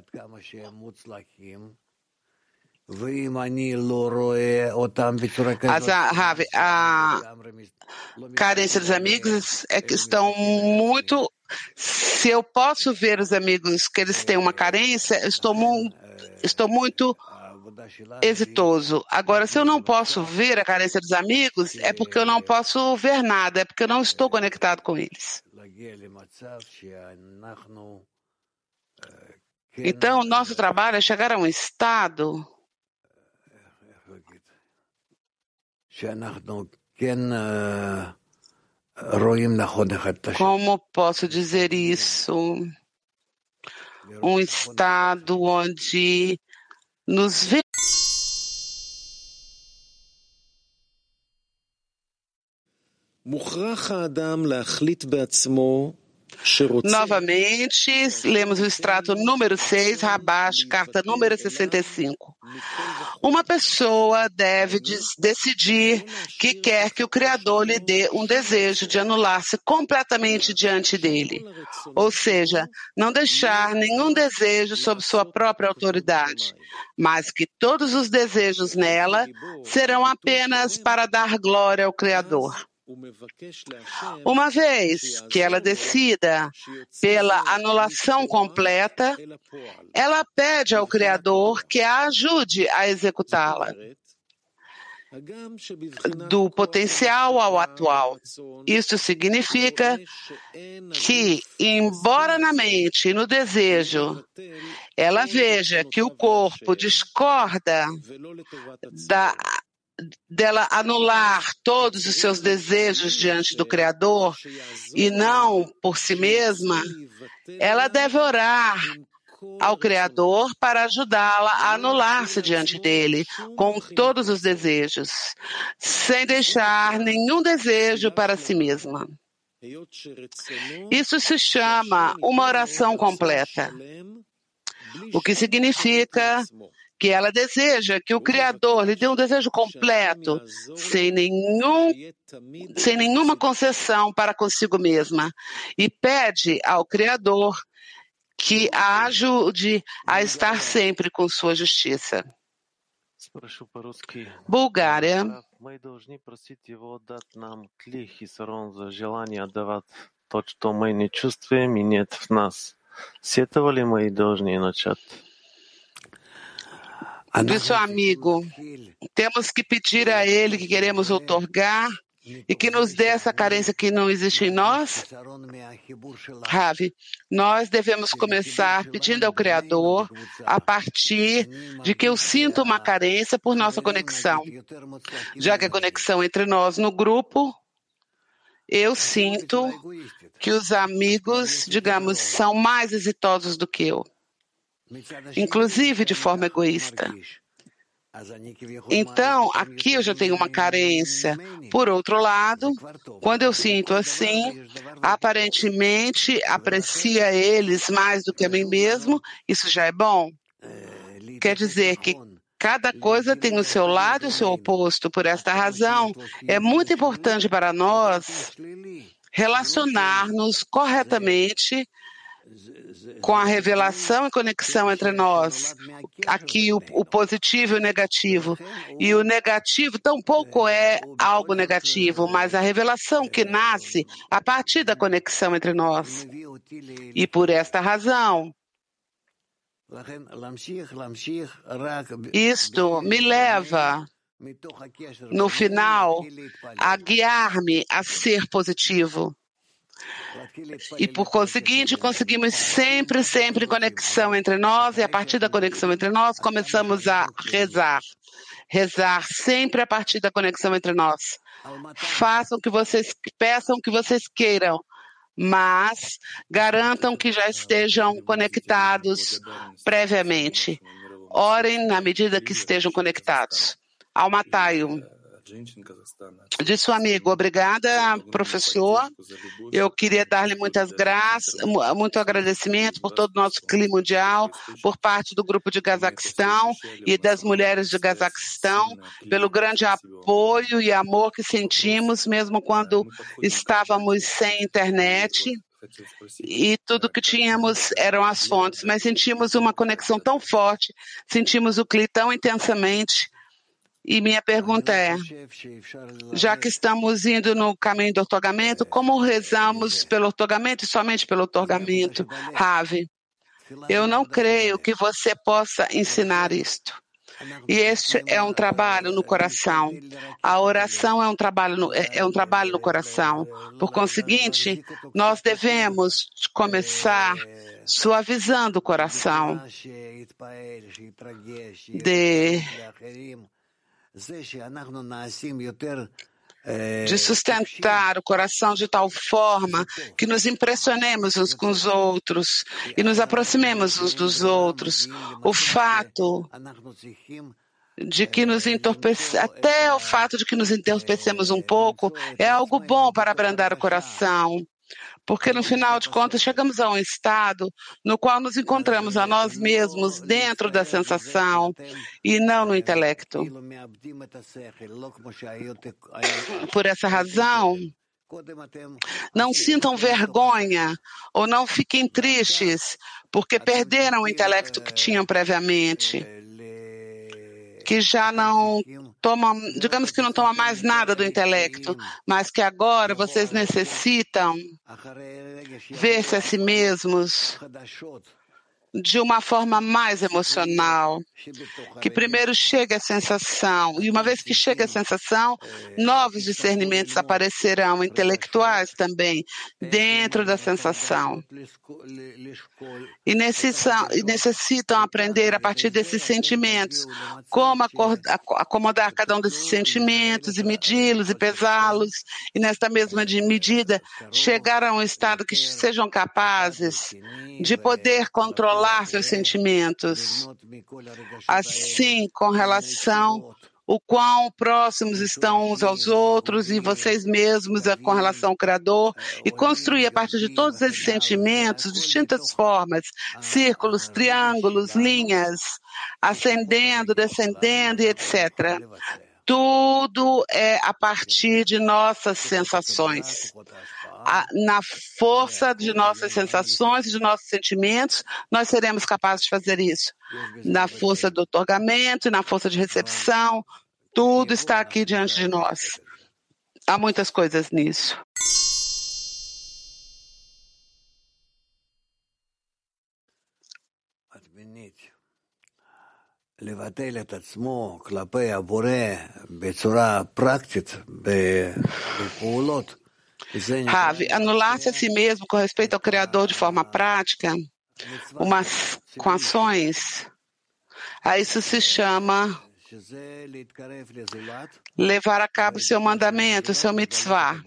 A carência dos amigos é que estão muito... Se eu posso ver os amigos que eles têm uma carência, estou muito exitoso. Agora, se eu não posso ver a carência dos amigos, é porque eu não posso ver nada, é porque eu não estou conectado com eles. Então, o nosso trabalho é chegar a um estado como posso dizer isso? Um estado onde nos vê. Novamente, lemos o extrato número 6, Rabash, carta número 65. Uma pessoa deve decidir que quer que o Criador lhe dê um desejo de anular-se completamente diante dele. Ou seja, não deixar nenhum desejo sob sua própria autoridade, mas que todos os desejos nela serão apenas para dar glória ao Criador. Uma vez que ela decida pela anulação completa, ela pede ao Criador que a ajude a executá-la, do potencial ao atual. Isso significa que, embora na mente e no desejo ela veja que o corpo discorda dela anular todos os seus desejos diante do Criador e não por si mesma, ela deve orar ao Criador para ajudá-la a anular-se diante dele com todos os desejos, sem deixar nenhum desejo para si mesma. Isso se chama uma oração completa, o que significa que ela deseja que o Criador lhe dê um desejo completo, sem nenhuma concessão para consigo mesma, e pede ao Criador que a ajude a estar sempre com sua justiça. Bulgária. Disse o amigo, temos que pedir a ele que queremos outorgar e que nos dê essa carência que não existe em nós? Ravi, nós devemos começar pedindo ao Criador a partir de que eu sinto uma carência por nossa conexão. Já que a conexão entre nós no grupo, eu sinto que os amigos, digamos, são mais exitosos do que eu, inclusive de forma egoísta. Então, aqui eu já tenho uma carência. Por outro lado, quando eu sinto assim, aparentemente aprecia eles mais do que a mim mesmo, isso já é bom. Quer dizer que cada coisa tem o seu lado e o seu oposto. Por esta razão, é muito importante para nós relacionar-nos corretamente com a revelação e conexão entre nós. Aqui o positivo e o negativo. E o negativo tampouco é algo negativo, mas a revelação que nasce a partir da conexão entre nós. E por esta razão, isto me leva, no final, a guiar-me a ser positivo. E, por conseguinte, conseguimos sempre conexão entre nós, e a partir da conexão entre nós, começamos a rezar. Rezar sempre a partir da conexão entre nós. Façam o que vocês peçam, o que vocês queiram, mas garantam que já estejam conectados previamente. Orem na medida que estejam conectados. Almataio. Disse o amigo, obrigada, professor. Eu queria dar-lhe muitas graças, muito agradecimento por todo o nosso clima mundial, por parte do grupo de Cazaquistão e das mulheres de Cazaquistão, pelo grande apoio e amor que sentimos, mesmo quando estávamos sem internet. E tudo que tínhamos eram as fontes, mas sentimos uma conexão tão forte, sentimos o CLI tão intensamente. E minha pergunta é, já que estamos indo no caminho do outorgamento, como rezamos pelo outorgamento e somente pelo outorgamento? Ravi, eu não creio que você possa ensinar isto. E este é um trabalho no coração. A oração é um trabalho no coração. Por conseguinte, nós devemos começar suavizando o coração de sustentar o coração de tal forma que nos impressionemos uns com os outros e nos aproximemos uns dos outros. O fato de que até o fato de que nos entorpecemos um pouco é algo bom para abrandar o coração. Porque, no final de contas, chegamos a um estado no qual nos encontramos a nós mesmos dentro da sensação e não no intelecto. Por essa razão, não sintam vergonha ou não fiquem tristes porque perderam o intelecto que tinham previamente, que já não tomam, digamos que não tomam mais nada do intelecto, mas que agora vocês necessitam ver-se a si mesmos de uma forma mais emocional, que primeiro chegue a sensação, e uma vez que chega a sensação, novos discernimentos aparecerão, intelectuais também, dentro da sensação. E necessitam aprender a partir desses sentimentos, como acomodar cada um desses sentimentos e medi-los e pesá-los, e nesta mesma medida chegar a um estado que sejam capazes de poder controlar seus sentimentos. Assim, com relação o quão próximos estão uns aos outros e vocês mesmos com relação ao Criador, e construir a partir de todos esses sentimentos, distintas formas, círculos, triângulos, linhas, ascendendo, descendendo e etc. Tudo é a partir de nossas sensações. Na força de nossas sensações e de nossos sentimentos, nós seremos capazes de fazer isso. Na força do otorgamento e na força de recepção, tudo está aqui diante de nós. Há muitas coisas nisso. לבטל את עצמו כלפי הבורא בצורה פרקטית, בפעולות. Rav, anular-se a si mesmo com respeito ao Criador de forma prática, com ações, a isso se chama levar a cabo seu mandamento, seu mitzvah,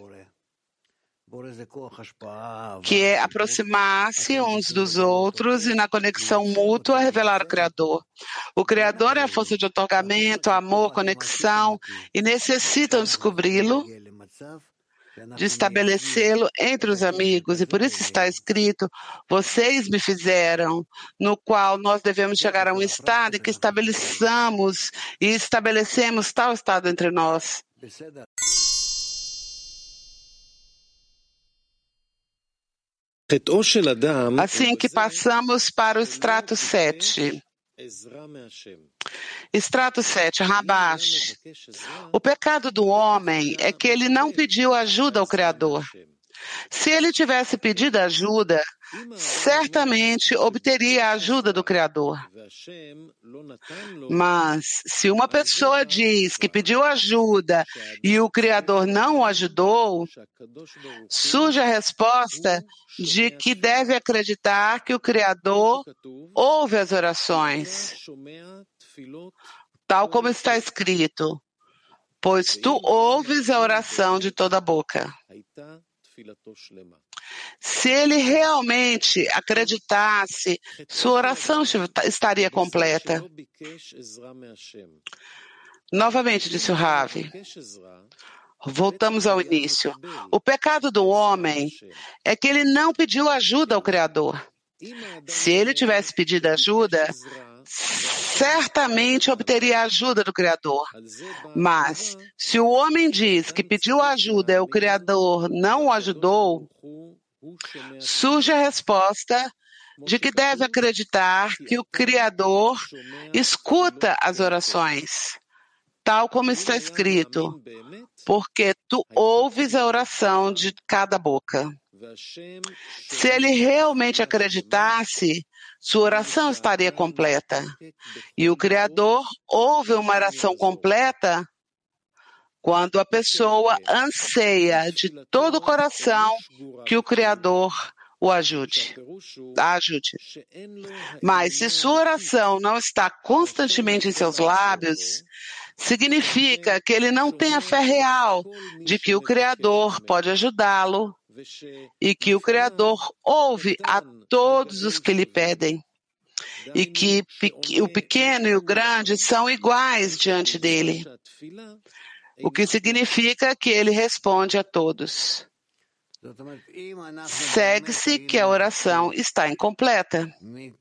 que é aproximar-se uns dos outros e na conexão mútua revelar o Criador. O Criador é a força de otorgamento, amor, conexão, e necessitam descobri-lo, de estabelecê-lo entre os amigos, e por isso está escrito, vocês me fizeram, no qual nós devemos chegar a um estado em que estabelecemos tal estado entre nós. Assim que passamos para o extrato 7. Extrato 7, Rabash. O pecado do homem é que ele não pediu ajuda ao Criador. Se ele tivesse pedido ajuda, certamente obteria a ajuda do Criador. Mas, se uma pessoa diz que pediu ajuda e o Criador não o ajudou, surge a resposta de que deve acreditar que o Criador ouve as orações, tal como está escrito, pois tu ouves a oração de toda a boca. Se ele realmente acreditasse, sua oração estaria completa. Novamente, disse o Rav. Voltamos ao início. O pecado do homem é que ele não pediu ajuda ao Criador. Se ele tivesse pedido ajuda, certamente obteria a ajuda do Criador. Mas, se o homem diz que pediu ajuda e o Criador não o ajudou, surge a resposta de que deve acreditar que o Criador escuta as orações, tal como está escrito, porque tu ouves a oração de cada boca. Se ele realmente acreditasse, sua oração estaria completa. E o Criador ouve uma oração completa quando a pessoa anseia de todo o coração que o Criador a ajude. Mas se sua oração não está constantemente em seus lábios, significa que ele não tem a fé real de que o Criador pode ajudá-lo e que o Criador ouve a todos os que lhe pedem, e que o pequeno e o grande são iguais diante dele, o que significa que ele responde a todos. Segue-se que a oração está incompleta.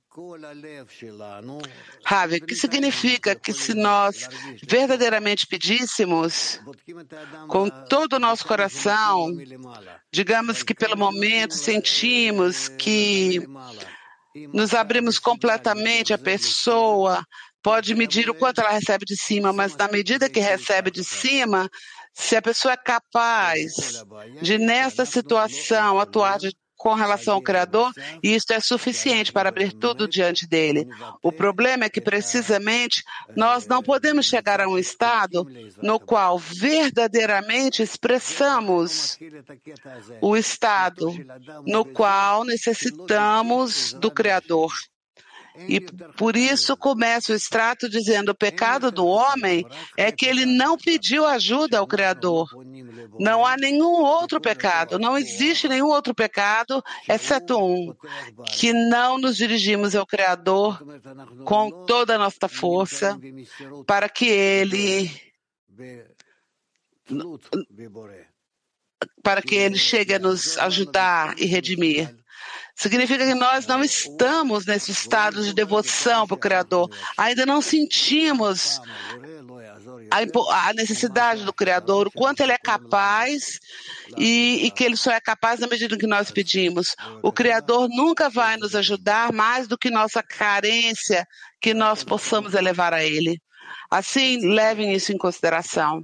Rav, o que significa que se nós verdadeiramente pedíssemos com todo o nosso coração, digamos que pelo momento sentimos que nos abrimos completamente, a pessoa pode medir o quanto ela recebe de cima, mas na medida que recebe de cima, se a pessoa é capaz de, nesta situação, atuar com relação ao Criador, isso é suficiente para abrir tudo diante dele. O problema é que, precisamente, nós não podemos chegar a um estado no qual verdadeiramente expressamos o estado no qual necessitamos do Criador. E por isso começa o extrato dizendo: o pecado do homem é que ele não pediu ajuda ao Criador. Não há nenhum outro pecado, não existe nenhum outro pecado, exceto um, que não nos dirigimos ao Criador com toda a nossa força, para que Ele para que Ele chegue a nos ajudar e redimir. Significa que nós não estamos nesse estado de devoção para o Criador. Ainda não sentimos a necessidade do Criador, o quanto Ele é capaz e que Ele só é capaz na medida que nós pedimos. O Criador nunca vai nos ajudar mais do que nossa carência, que nós possamos elevar a Ele. Assim, levem isso em consideração.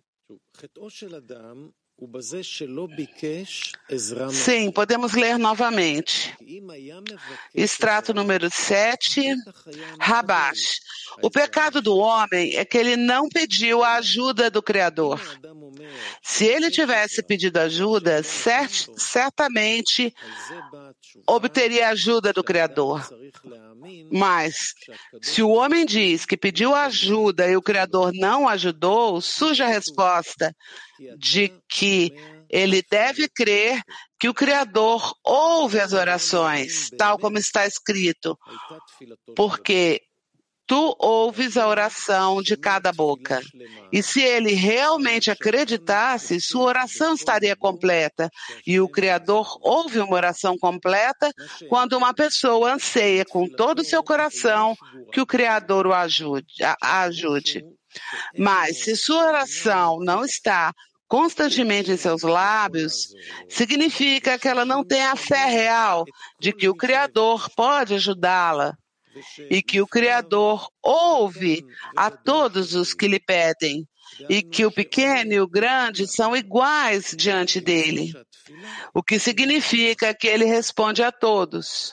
Sim, podemos ler novamente. Extrato número 7, Rabash. O pecado do homem é que ele não pediu a ajuda do Criador. Se ele tivesse pedido ajuda, certamente obteria a ajuda do Criador. Mas, se o homem diz que pediu ajuda e o Criador não ajudou, surge a resposta de que ele deve crer que o Criador ouve as orações, tal como está escrito, porque tu ouves a oração de cada boca. E se ele realmente acreditasse, sua oração estaria completa. E o Criador ouve uma oração completa quando uma pessoa anseia com todo o seu coração que o Criador a ajude. Mas se sua oração não está constantemente em seus lábios, significa que ela não tem a fé real de que o Criador pode ajudá-la e que o Criador ouve a todos os que lhe pedem e que o pequeno e o grande são iguais diante dele, o que significa que ele responde a todos.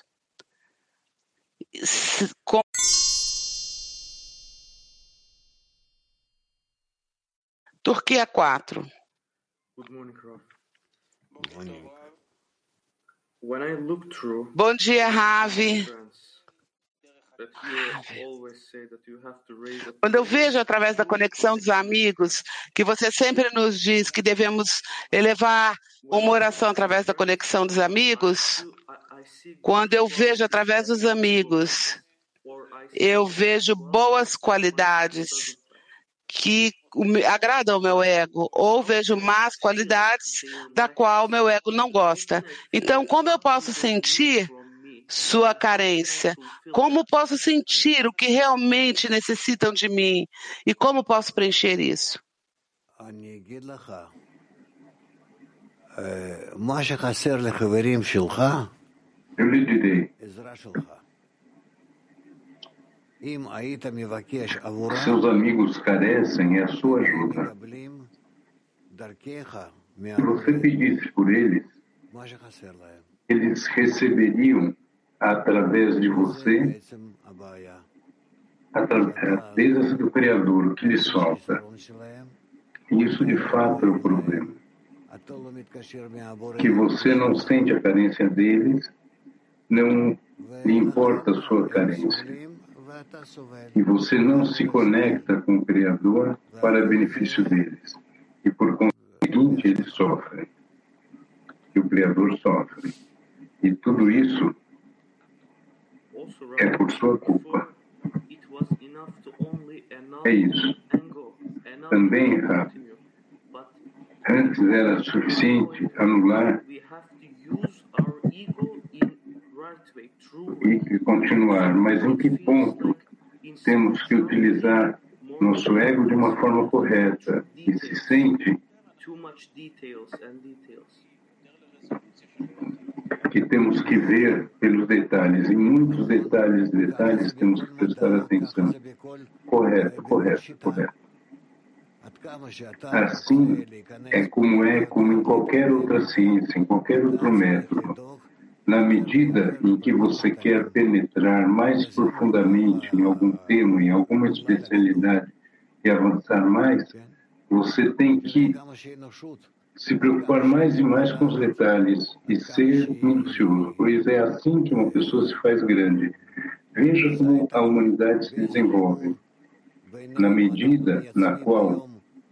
Turquia 4. Bom dia, Ravi. Quando eu vejo através da conexão dos amigos que você sempre nos diz que devemos elevar uma oração através da conexão dos amigos, quando eu vejo através dos amigos, eu vejo boas qualidades que agradam ao meu ego, ou vejo más qualidades da qual meu ego não gosta. Então, como eu posso sentir sua carência? Como posso sentir o que realmente necessitam de mim? E como posso preencher isso? Eu lhe direi, seus amigos carecem a sua ajuda. Se você pedisse por eles, eles receberiam através de você, através do Criador, o que lhes falta. E isso de fato é o problema. Que você não sente a carência deles, não lhe importa a sua carência. E você não se conecta com o Criador para benefício deles. E por conseguinte, eles sofrem. E o Criador sofre. E tudo isso é por sua culpa. É isso. Também, antes era suficiente anular e continuar. Mas em que ponto temos que utilizar nosso ego de uma forma correta e se sente que temos que ver pelos detalhes, em muitos detalhes temos que prestar atenção. Correto. Assim é como em qualquer outra ciência, em qualquer outro método. Na medida em que você quer penetrar mais profundamente em algum tema, em alguma especialidade e avançar mais, você tem que se preocupar mais e mais com os detalhes e ser minucioso, pois é assim que uma pessoa se faz grande. Veja como a humanidade se desenvolve. Na medida na qual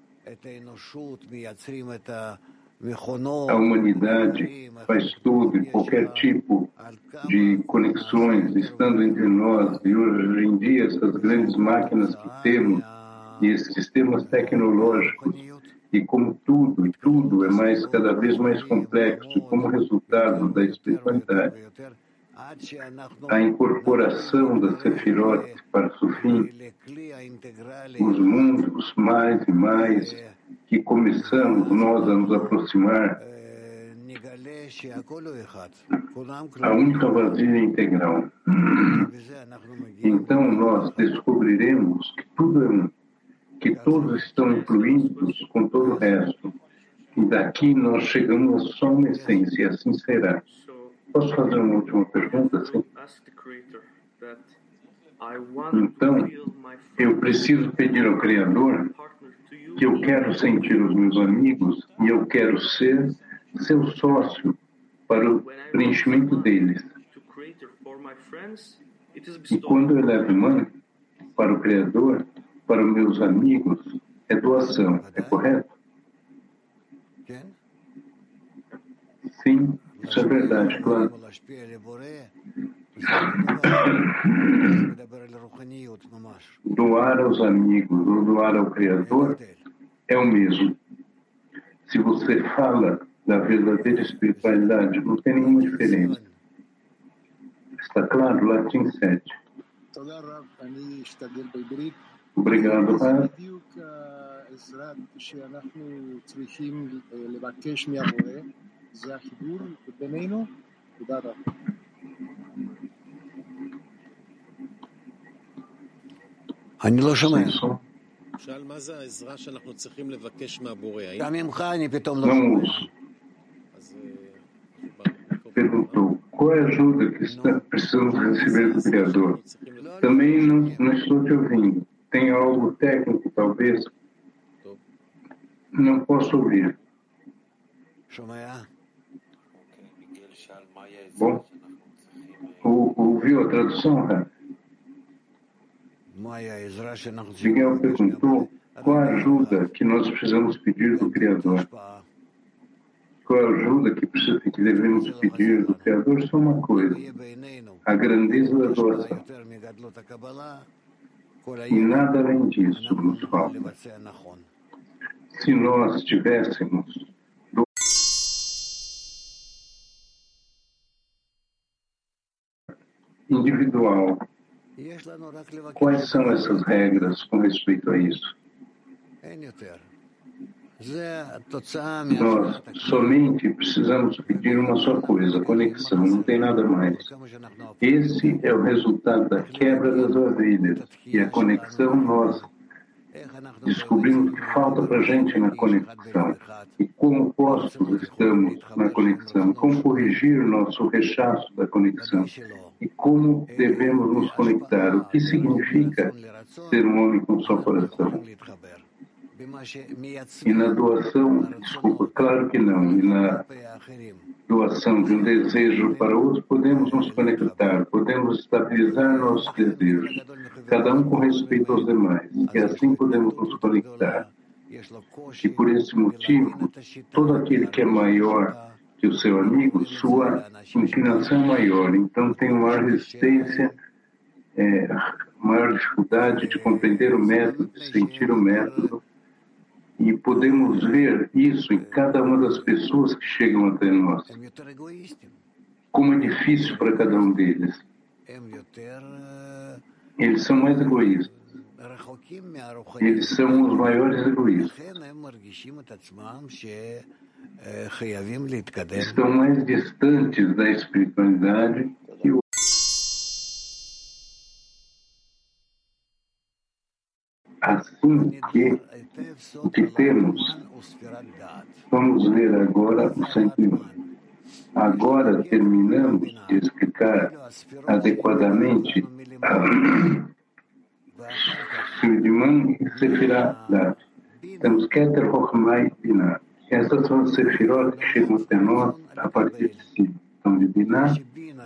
a humanidade faz todo e qualquer tipo de conexões estando entre nós, e hoje em dia essas grandes máquinas que temos e esses sistemas tecnológicos, e como tudo é cada vez mais complexo, e como resultado da espiritualidade, a incorporação da Sefirot para Sufim, os mundos mais e mais que começamos nós a nos aproximar, a única vazia integral. Então nós descobriremos que tudo é um, que todos estão incluídos com todo o resto. E daqui nós chegamos a só uma essência, e assim será. Posso fazer uma última pergunta? Sim? Então, eu preciso pedir ao Criador que eu quero sentir os meus amigos e eu quero ser seu sócio para o preenchimento deles. E quando eu levo mãe para o Criador, para os meus amigos, é doação, é correto? Sim, isso é verdade, claro. Doar aos amigos ou doar ao Criador é o mesmo. Se você fala da verdadeira espiritualidade, não tem nenhuma diferença. Está claro? Latim 7. Obrigado, Rav. אני לא שומע. שאל מה זה העזרה שאנחנו צריכים לבקש מהבורא? גם ממך אני פתאום לא שומע. Perguntou, qual é a ajuda que precisamos receber do Criador? Também não estou te ouvindo. Tem algo técnico, talvez? Não posso ouvir. Bom, ouviu a tradução, Rav? Miguel perguntou qual a ajuda que nós precisamos pedir do Criador. Qual a ajuda que devemos pedir do Criador? Só uma coisa, a grandeza da doação. E nada além disso nos falta. Se nós tivéssemos individual, quais são essas regras com respeito a isso? Nós somente precisamos pedir uma só coisa, conexão, não tem nada mais. Esse é o resultado da quebra das vasilhas e a conexão nossa. Descobrimos o que falta para a gente na conexão e como postos estamos na conexão, como corrigir o nosso rechaço da conexão e como devemos nos conectar, o que significa ser um homem com só coração. E na doação, desculpa, claro que não, e na doação de um desejo para outros, podemos nos conectar, podemos estabilizar nossos desejos, cada um com respeito aos demais, e assim podemos nos conectar. E por esse motivo, todo aquele que é maior que o seu amigo, sua inclinação é maior, então tem maior resistência, maior dificuldade de compreender o método, de sentir o método. E podemos ver isso em cada uma das pessoas que chegam até nós. Como é difícil para cada um deles. Eles são mais egoístas. Eles são os maiores egoístas. Estão mais distantes da espiritualidade que o assim que o que temos, vamos ver agora o 101. Agora terminamos de explicar adequadamente Sirdiman e Sefirat. Temos Keter, Chokhmah e Binah. Essas são as Sefirot que chegam até nós a partir de si. Então, de Binah,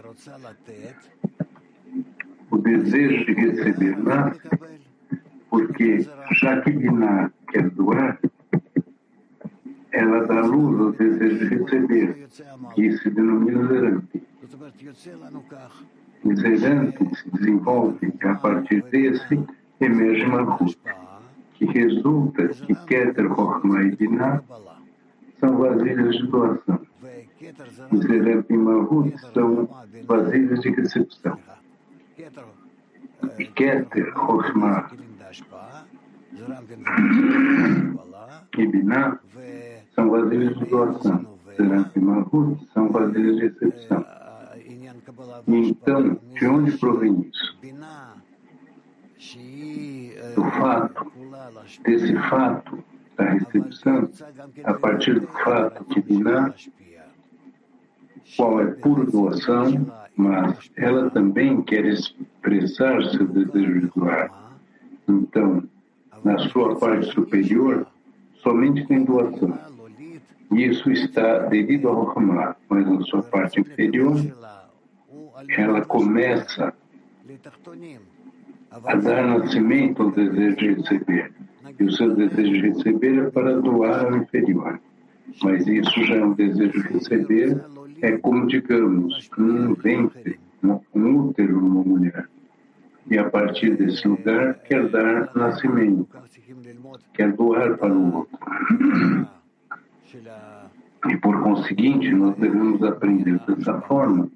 o desejo de receber nasce, porque já que Binah quer doar, ela dá luz ao desejo de receber, que se denomina Zerante. O Zerante se desenvolve e a partir desse emerge Malchut. que resulta que Keter, Chokhmah e Binah são vasilhas de doação. E Zereb e Malhut são vasilhas de recepção. E Keter, Chokhmah e Binah são vasilhas de doação. Zereb e Malhut são vasilhas de recepção. E então, de onde provém isso? Desse fato da recepção, a partir do fato que Binah, qual é pura doação, mas ela também quer expressar seu desejo de doar. Então, na sua parte superior, somente tem doação. E isso está devido ao Chokhmah, mas na sua parte inferior, ela começa a dar nascimento ao desejo de receber. E o seu desejo de receber é para doar ao inferior. Mas isso já é um desejo de receber, é como, digamos, um ventre, um útero numa mulher. E a partir desse lugar quer dar nascimento, quer doar para o outro. E por conseguinte, nós devemos aprender dessa forma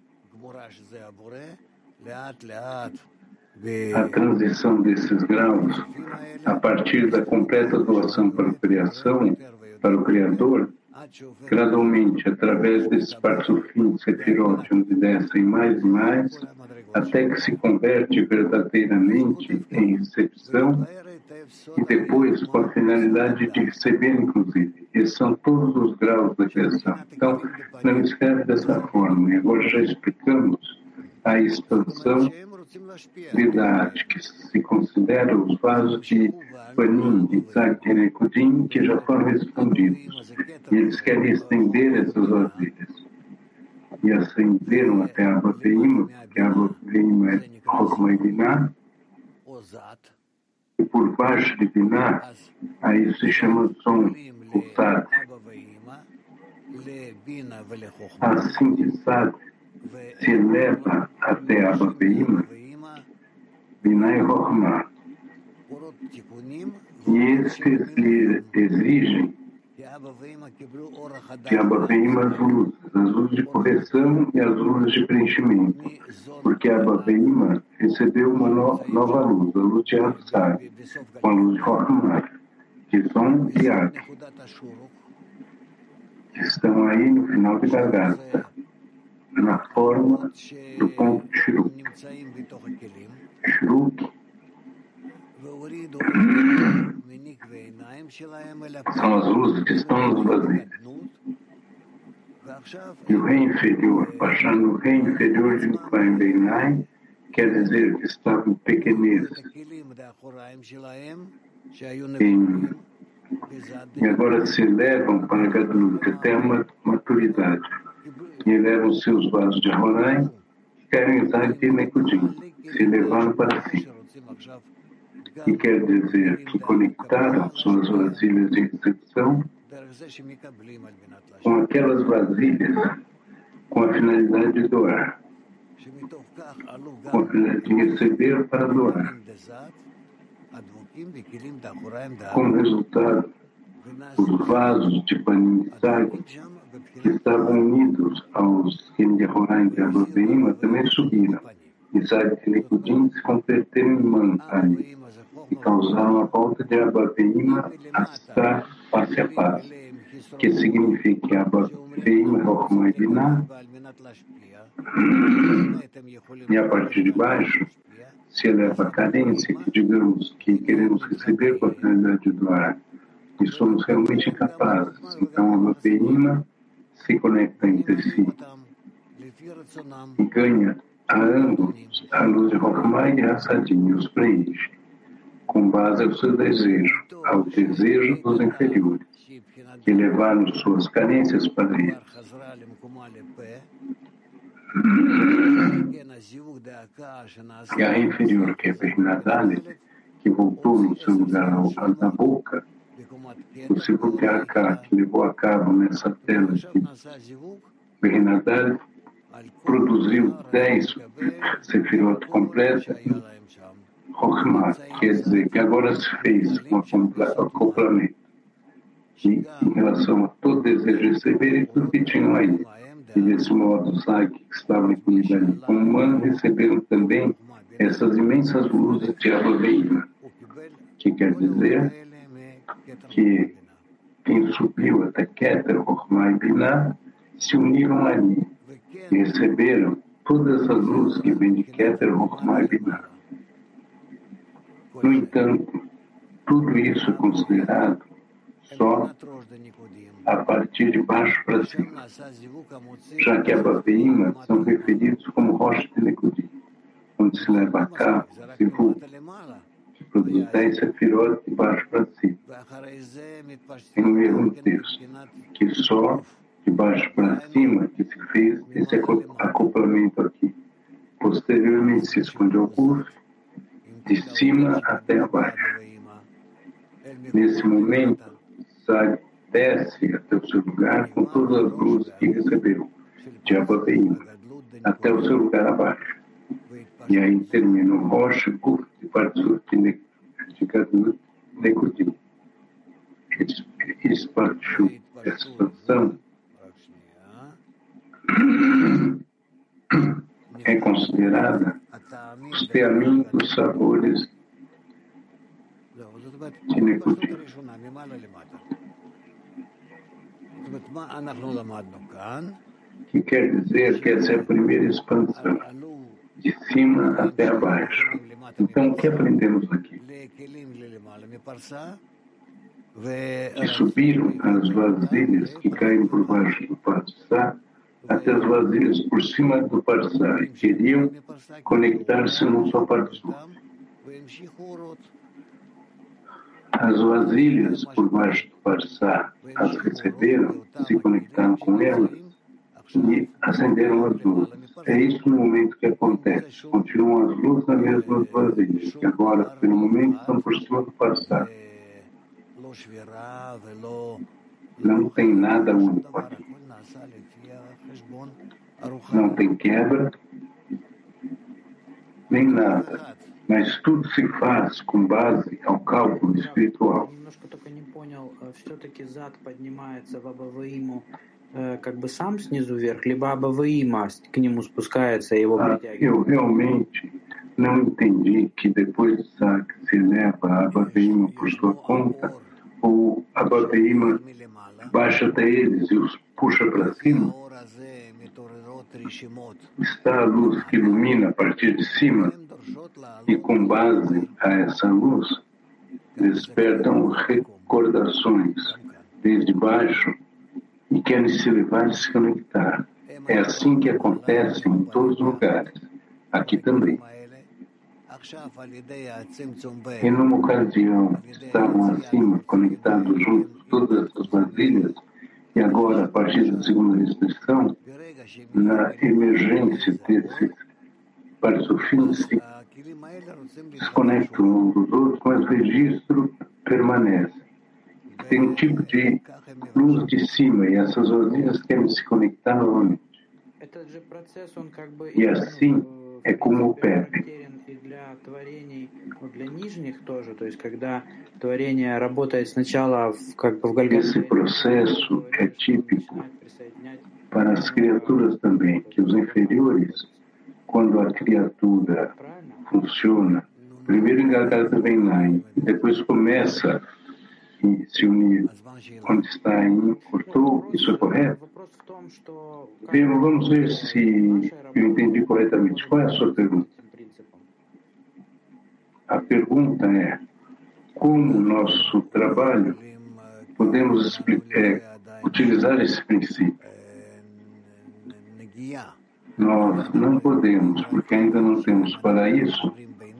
a transição desses graus a partir da completa doação para a criação, para o Criador, gradualmente, através desses Parsufim, Sefirot, onde descem mais e mais, até que se converte verdadeiramente em recepção e depois com a finalidade de receber, inclusive. Esses são todos os graus da criação. Então, não escreve dessa forma. E agora já explicamos a expansão verdade, que se considera os vasos de Panim, de Tzak e Nekudim, que já foram respondidos. E eles querem estender essas vasilhas. E ascenderam até a Abaveima, porque a Abaveima é Chokhmah e Binah, e por baixo de Binah, aí se chama Som, o Sad. Assim que Sad se eleva até a Abaveima, Binah e Chokhmah. E estes lhe exigem que a Abaveima as luzes de correção e as luzes de preenchimento, porque a Abaveima recebeu uma nova luz, a luz de Atzad, com a luz de Chokhmah, que são e Ak, que estão aí no final de Gargata, na forma do ponto de Shiruk. Shiruk são as luzes que estão nos vasilhas. E o rei inferior, baixando o rei inferior de Nukvaim Beinai, quer dizer que estavam pequeneces. E agora se elevam para Gadlut, até a maturidade. E elevam seus vasos de Ahorai, que querem usar de Nekudim, se elevaram para si. E quer dizer que conectaram suas vasilhas de recepção com aquelas vasilhas com a finalidade de doar, com a finalidade de receber para doar. Como resultado, os vasos de Panim e Tzag, que estavam unidos aos Ken de Ahorai de Abaveima, também subiram. E Tzag e Nekudim se converteram em Man ali, e causaram a volta de Abaveima a estar face a face, que significa que Abaveima, Chokhmah e Binah, e a partir de baixo se eleva a carência, que digamos que queremos receber com a finalidade de doar, e somos realmente incapazes. Então, Abaveima se conecta entre si e ganha a ambos a luz de Chokhmah e Hassadim, e os preenche com base ao seu desejo, ao desejo dos inferiores, que levaram suas carências para eles. E a inferior, que é Bernadale, que voltou no seu lugar na boca, o Sivuk Aká, que levou a cabo nessa tela de Bernadale, produziu 10 sefirot completas Rokhmah, quer dizer que agora se fez um acoplamento em relação a todo desejo de receber e tudo que tinham aí. E desse modo, os Zag que estavam incluídos ali como humanos receberam também essas imensas luzes de Abba Veima, que quer dizer que quem subiu até Keter, Rokhmah e Binah se uniram ali e receberam todas as luzes que vêm de Keter, Rokhmah e Binah. No entanto, tudo isso é considerado só a partir de baixo para cima, já que Abba Veima são referidos como rocha de Nekudim, onde se leva a cabo Zivuk, que produz 10 sefirot de baixo para cima. Tem um erro no texto, que só de baixo para cima que se fez esse acoplamento aqui. Posteriormente se expande ao Kuf, de cima até abaixo. Nesse momento, Zag desce até o seu lugar com todas as luzes que recebeu de Abba Veima, até o seu lugar abaixo. E aí termina o Rosh Kuf de Parzut de Gadlut Nekudim. Essa expansão é considerada os teamim dos sabores de Nekudim. Que quer dizer que essa é a primeira expansão, de cima até abaixo. Então, o que aprendemos aqui? Que subiram as vasilhas que caem por baixo do Parsá até as vasilhas por cima do Parsá e queriam conectar-se num só Parsá. As vasilhas por baixo do Parsá as receberam, se conectaram com elas e acenderam as luzes. É isso no momento que acontece. Continuam as luzes nas mesmas vasilhas, que agora, pelo momento, estão por cima do Parsá. Não tem nada único aqui. Não tem quebra, nem nada. Mas tudo se faz com base ao cálculo espiritual. Все-таки зад поднимается в Абба Ваиму как бы сам снизу вверх, либо Абба Ваима к нему спускается и его притягивает? Eu realmente não entendi que depois do saque se eleva a Abba Veima por sua conta, ou Abba Veima baixa até eles e os puxa para cima. Está a luz que ilumina a partir de cima e com base a essa luz despertam recordações desde baixo e querem se levar e se conectar. É assim que acontece em todos os lugares, aqui também. E numa ocasião estavam acima, conectados juntos todas as vasilhas, e agora, a partir da segunda restrição, na emergência desses parsufins se desconectam uns dos outros, mas o registro permanece. Tem um tipo de luz de cima, e essas vasilhas querem se conectar novamente. E assim é como opera. Esse processo é típico para as criaturas também, que os inferiores, quando a criatura funciona, primeiro engargata bem lá e depois começa a se unir onde está em cortou, isso é correto? Vamos ver se eu entendi corretamente. Qual é a sua pergunta? A pergunta é como nosso trabalho podemos utilizar esse princípio. Nós não podemos, porque ainda não temos para isso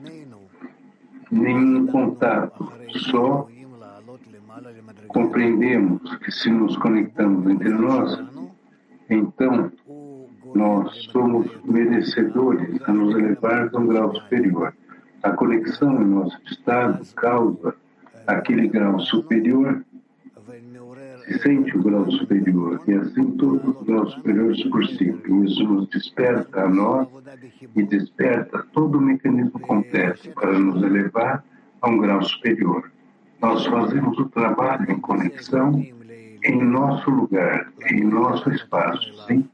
nenhum contato, só compreendemos que se nos conectamos entre nós, então nós somos merecedores a nos elevar a um grau superior. A conexão em nosso estado causa aquele grau superior se sente o grau superior, e assim todos os graus superiores por si. Isso nos desperta a nós e desperta todo o mecanismo completo para nos elevar a um grau superior. Nós fazemos o trabalho em conexão em nosso lugar, em nosso espaço, sim?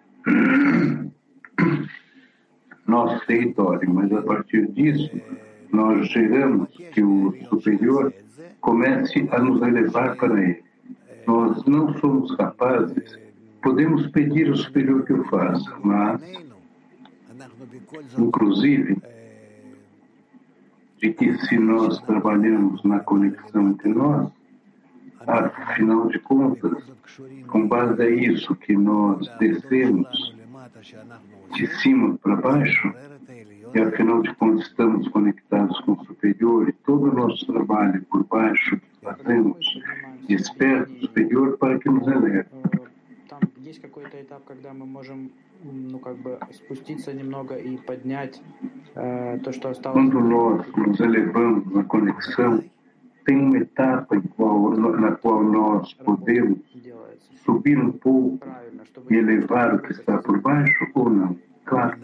Nosso território, mas a partir disso, nós geramos que o superior comece a nos elevar para ele. Nós não somos capazes, podemos pedir ao superior que o faça, mas, inclusive, de que se nós trabalhamos na conexão entre nós, afinal de contas, com base a isso que nós descemos de cima para baixo, e afinal de contas estamos conectados com o superior, e todo o nosso trabalho por baixo que fazemos desperta o superior para que nos eleve. Там есть какой-то этап, когда мы можем, спуститься немного и поднять то, что осталось. Quando nós nos elevamos na conexão, tem uma etapa na qual nós podemos subir um pouco e elevar o que está por baixo ou não? Claro.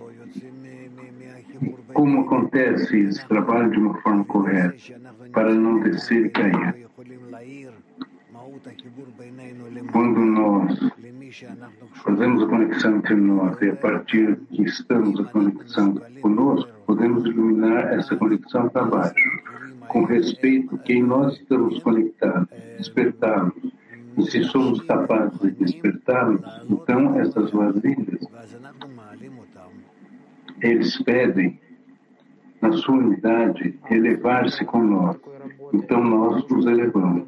Como acontece esse trabalho de uma forma correta, para não descer e cair? Quando nós fazemos a conexão entre nós e a partir que estamos a conexão conosco, podemos iluminar essa conexão para baixo, com respeito a quem nós estamos conectados, despertarmos. E se somos capazes de despertarmos, então essas vasilhas, eles pedem, na sua unidade, elevar-se com nós. Então nós nos elevamos.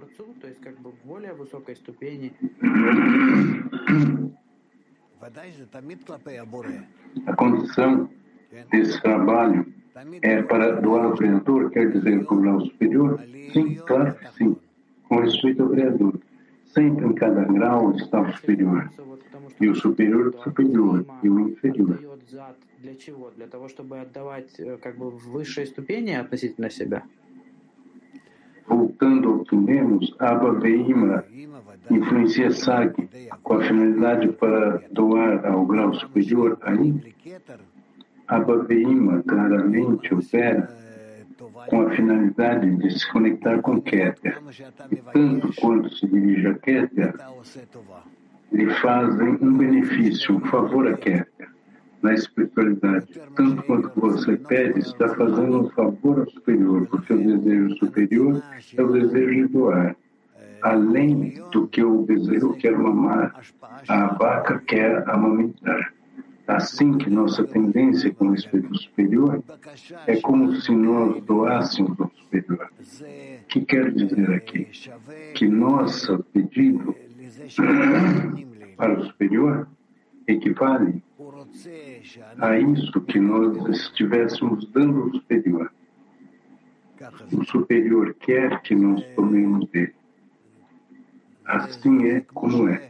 A condição desse trabalho é para doar ao Criador, quer dizer, para o grau superior? Sim, claro que sim, com respeito ao Criador. Sempre em cada grau está o superior. E o superior do superior, e o inferior. Для чего? Для того, чтобы отдавать высшие ступени относительно себя? Voltando ao que lemos, Abba Veima influencia Sag com a finalidade para doar ao grau superior. Aí, Abba Veima claramente opera com a finalidade de se conectar com Keter. E tanto quanto se dirige a Keter, lhe fazem um benefício, um favor a Keter. Na espiritualidade, tanto quanto você pede, está fazendo um favor ao superior, porque o desejo superior é o desejo de doar. Além do que o bezerro quer mamar, a vaca quer amamentar. Assim que nossa tendência com respeito ao superior é como se nós doássemos ao superior. O que quer dizer aqui? Que nosso pedido para o superior equivale a isso que nós estivéssemos dando ao superior. O superior quer que nós tomemos dele. Assim é como é.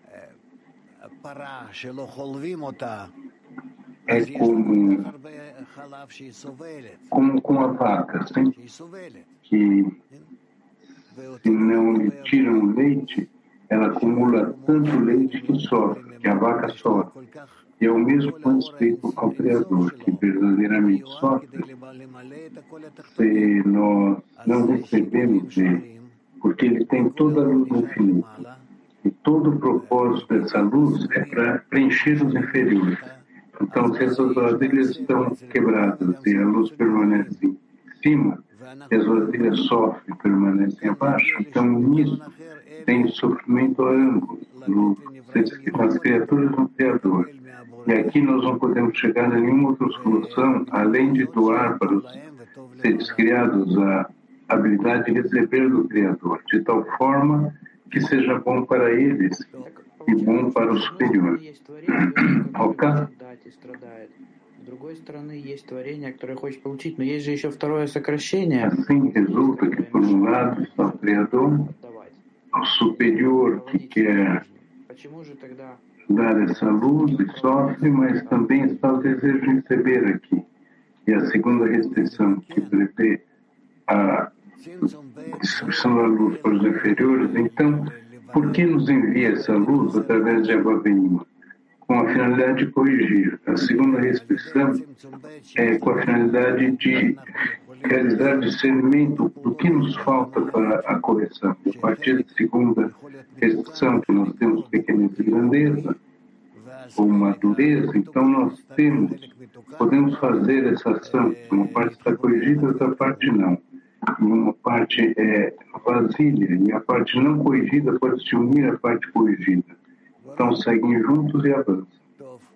É como com a vaca, sim? Que se não lhe tiram o leite, ela acumula tanto leite que sofre, que a vaca sofre. E é o mesmo com respeito ao Criador, que verdadeiramente sofre se nós não recebemos dele, porque ele tem toda a luz infinita. E todo o propósito dessa luz é para preencher os inferiores. Então, se essas vasilhas estão quebradas e a luz permanece em cima, e as vasilhas sofrem e permanecem abaixo, então nisso tem sofrimento a ambos, nas criaturas do Criador. E aqui nós não podemos chegar a nenhuma outra solução, além de doar para os seres criados a habilidade de receber do Criador, de tal forma que seja bom para eles e bom para o superior. Ok? С другой стороны, есть творение, которое хочет получить, но есть же еще второе сокращение. Assim resulta que, por um lado, está o Criador, o superior que quer dar essa luz e sofre, mas também está o desejo de receber aqui. E a segunda restrição que prevê a distribuição da luz para os inferiores, então, por que nos envia essa luz através de Abba Veima? Com a finalidade de corrigir. A segunda restrição é com a finalidade de realizar discernimento do que nos falta para a correção. A partir da segunda restrição, que nós temos pequenez e grandeza, ou madureza, então nós podemos fazer essa ação. Uma parte está corrigida, outra parte não. E uma parte é vasilha, e a parte não corrigida pode se unir à parte corrigida. Então seguem juntos e avançam.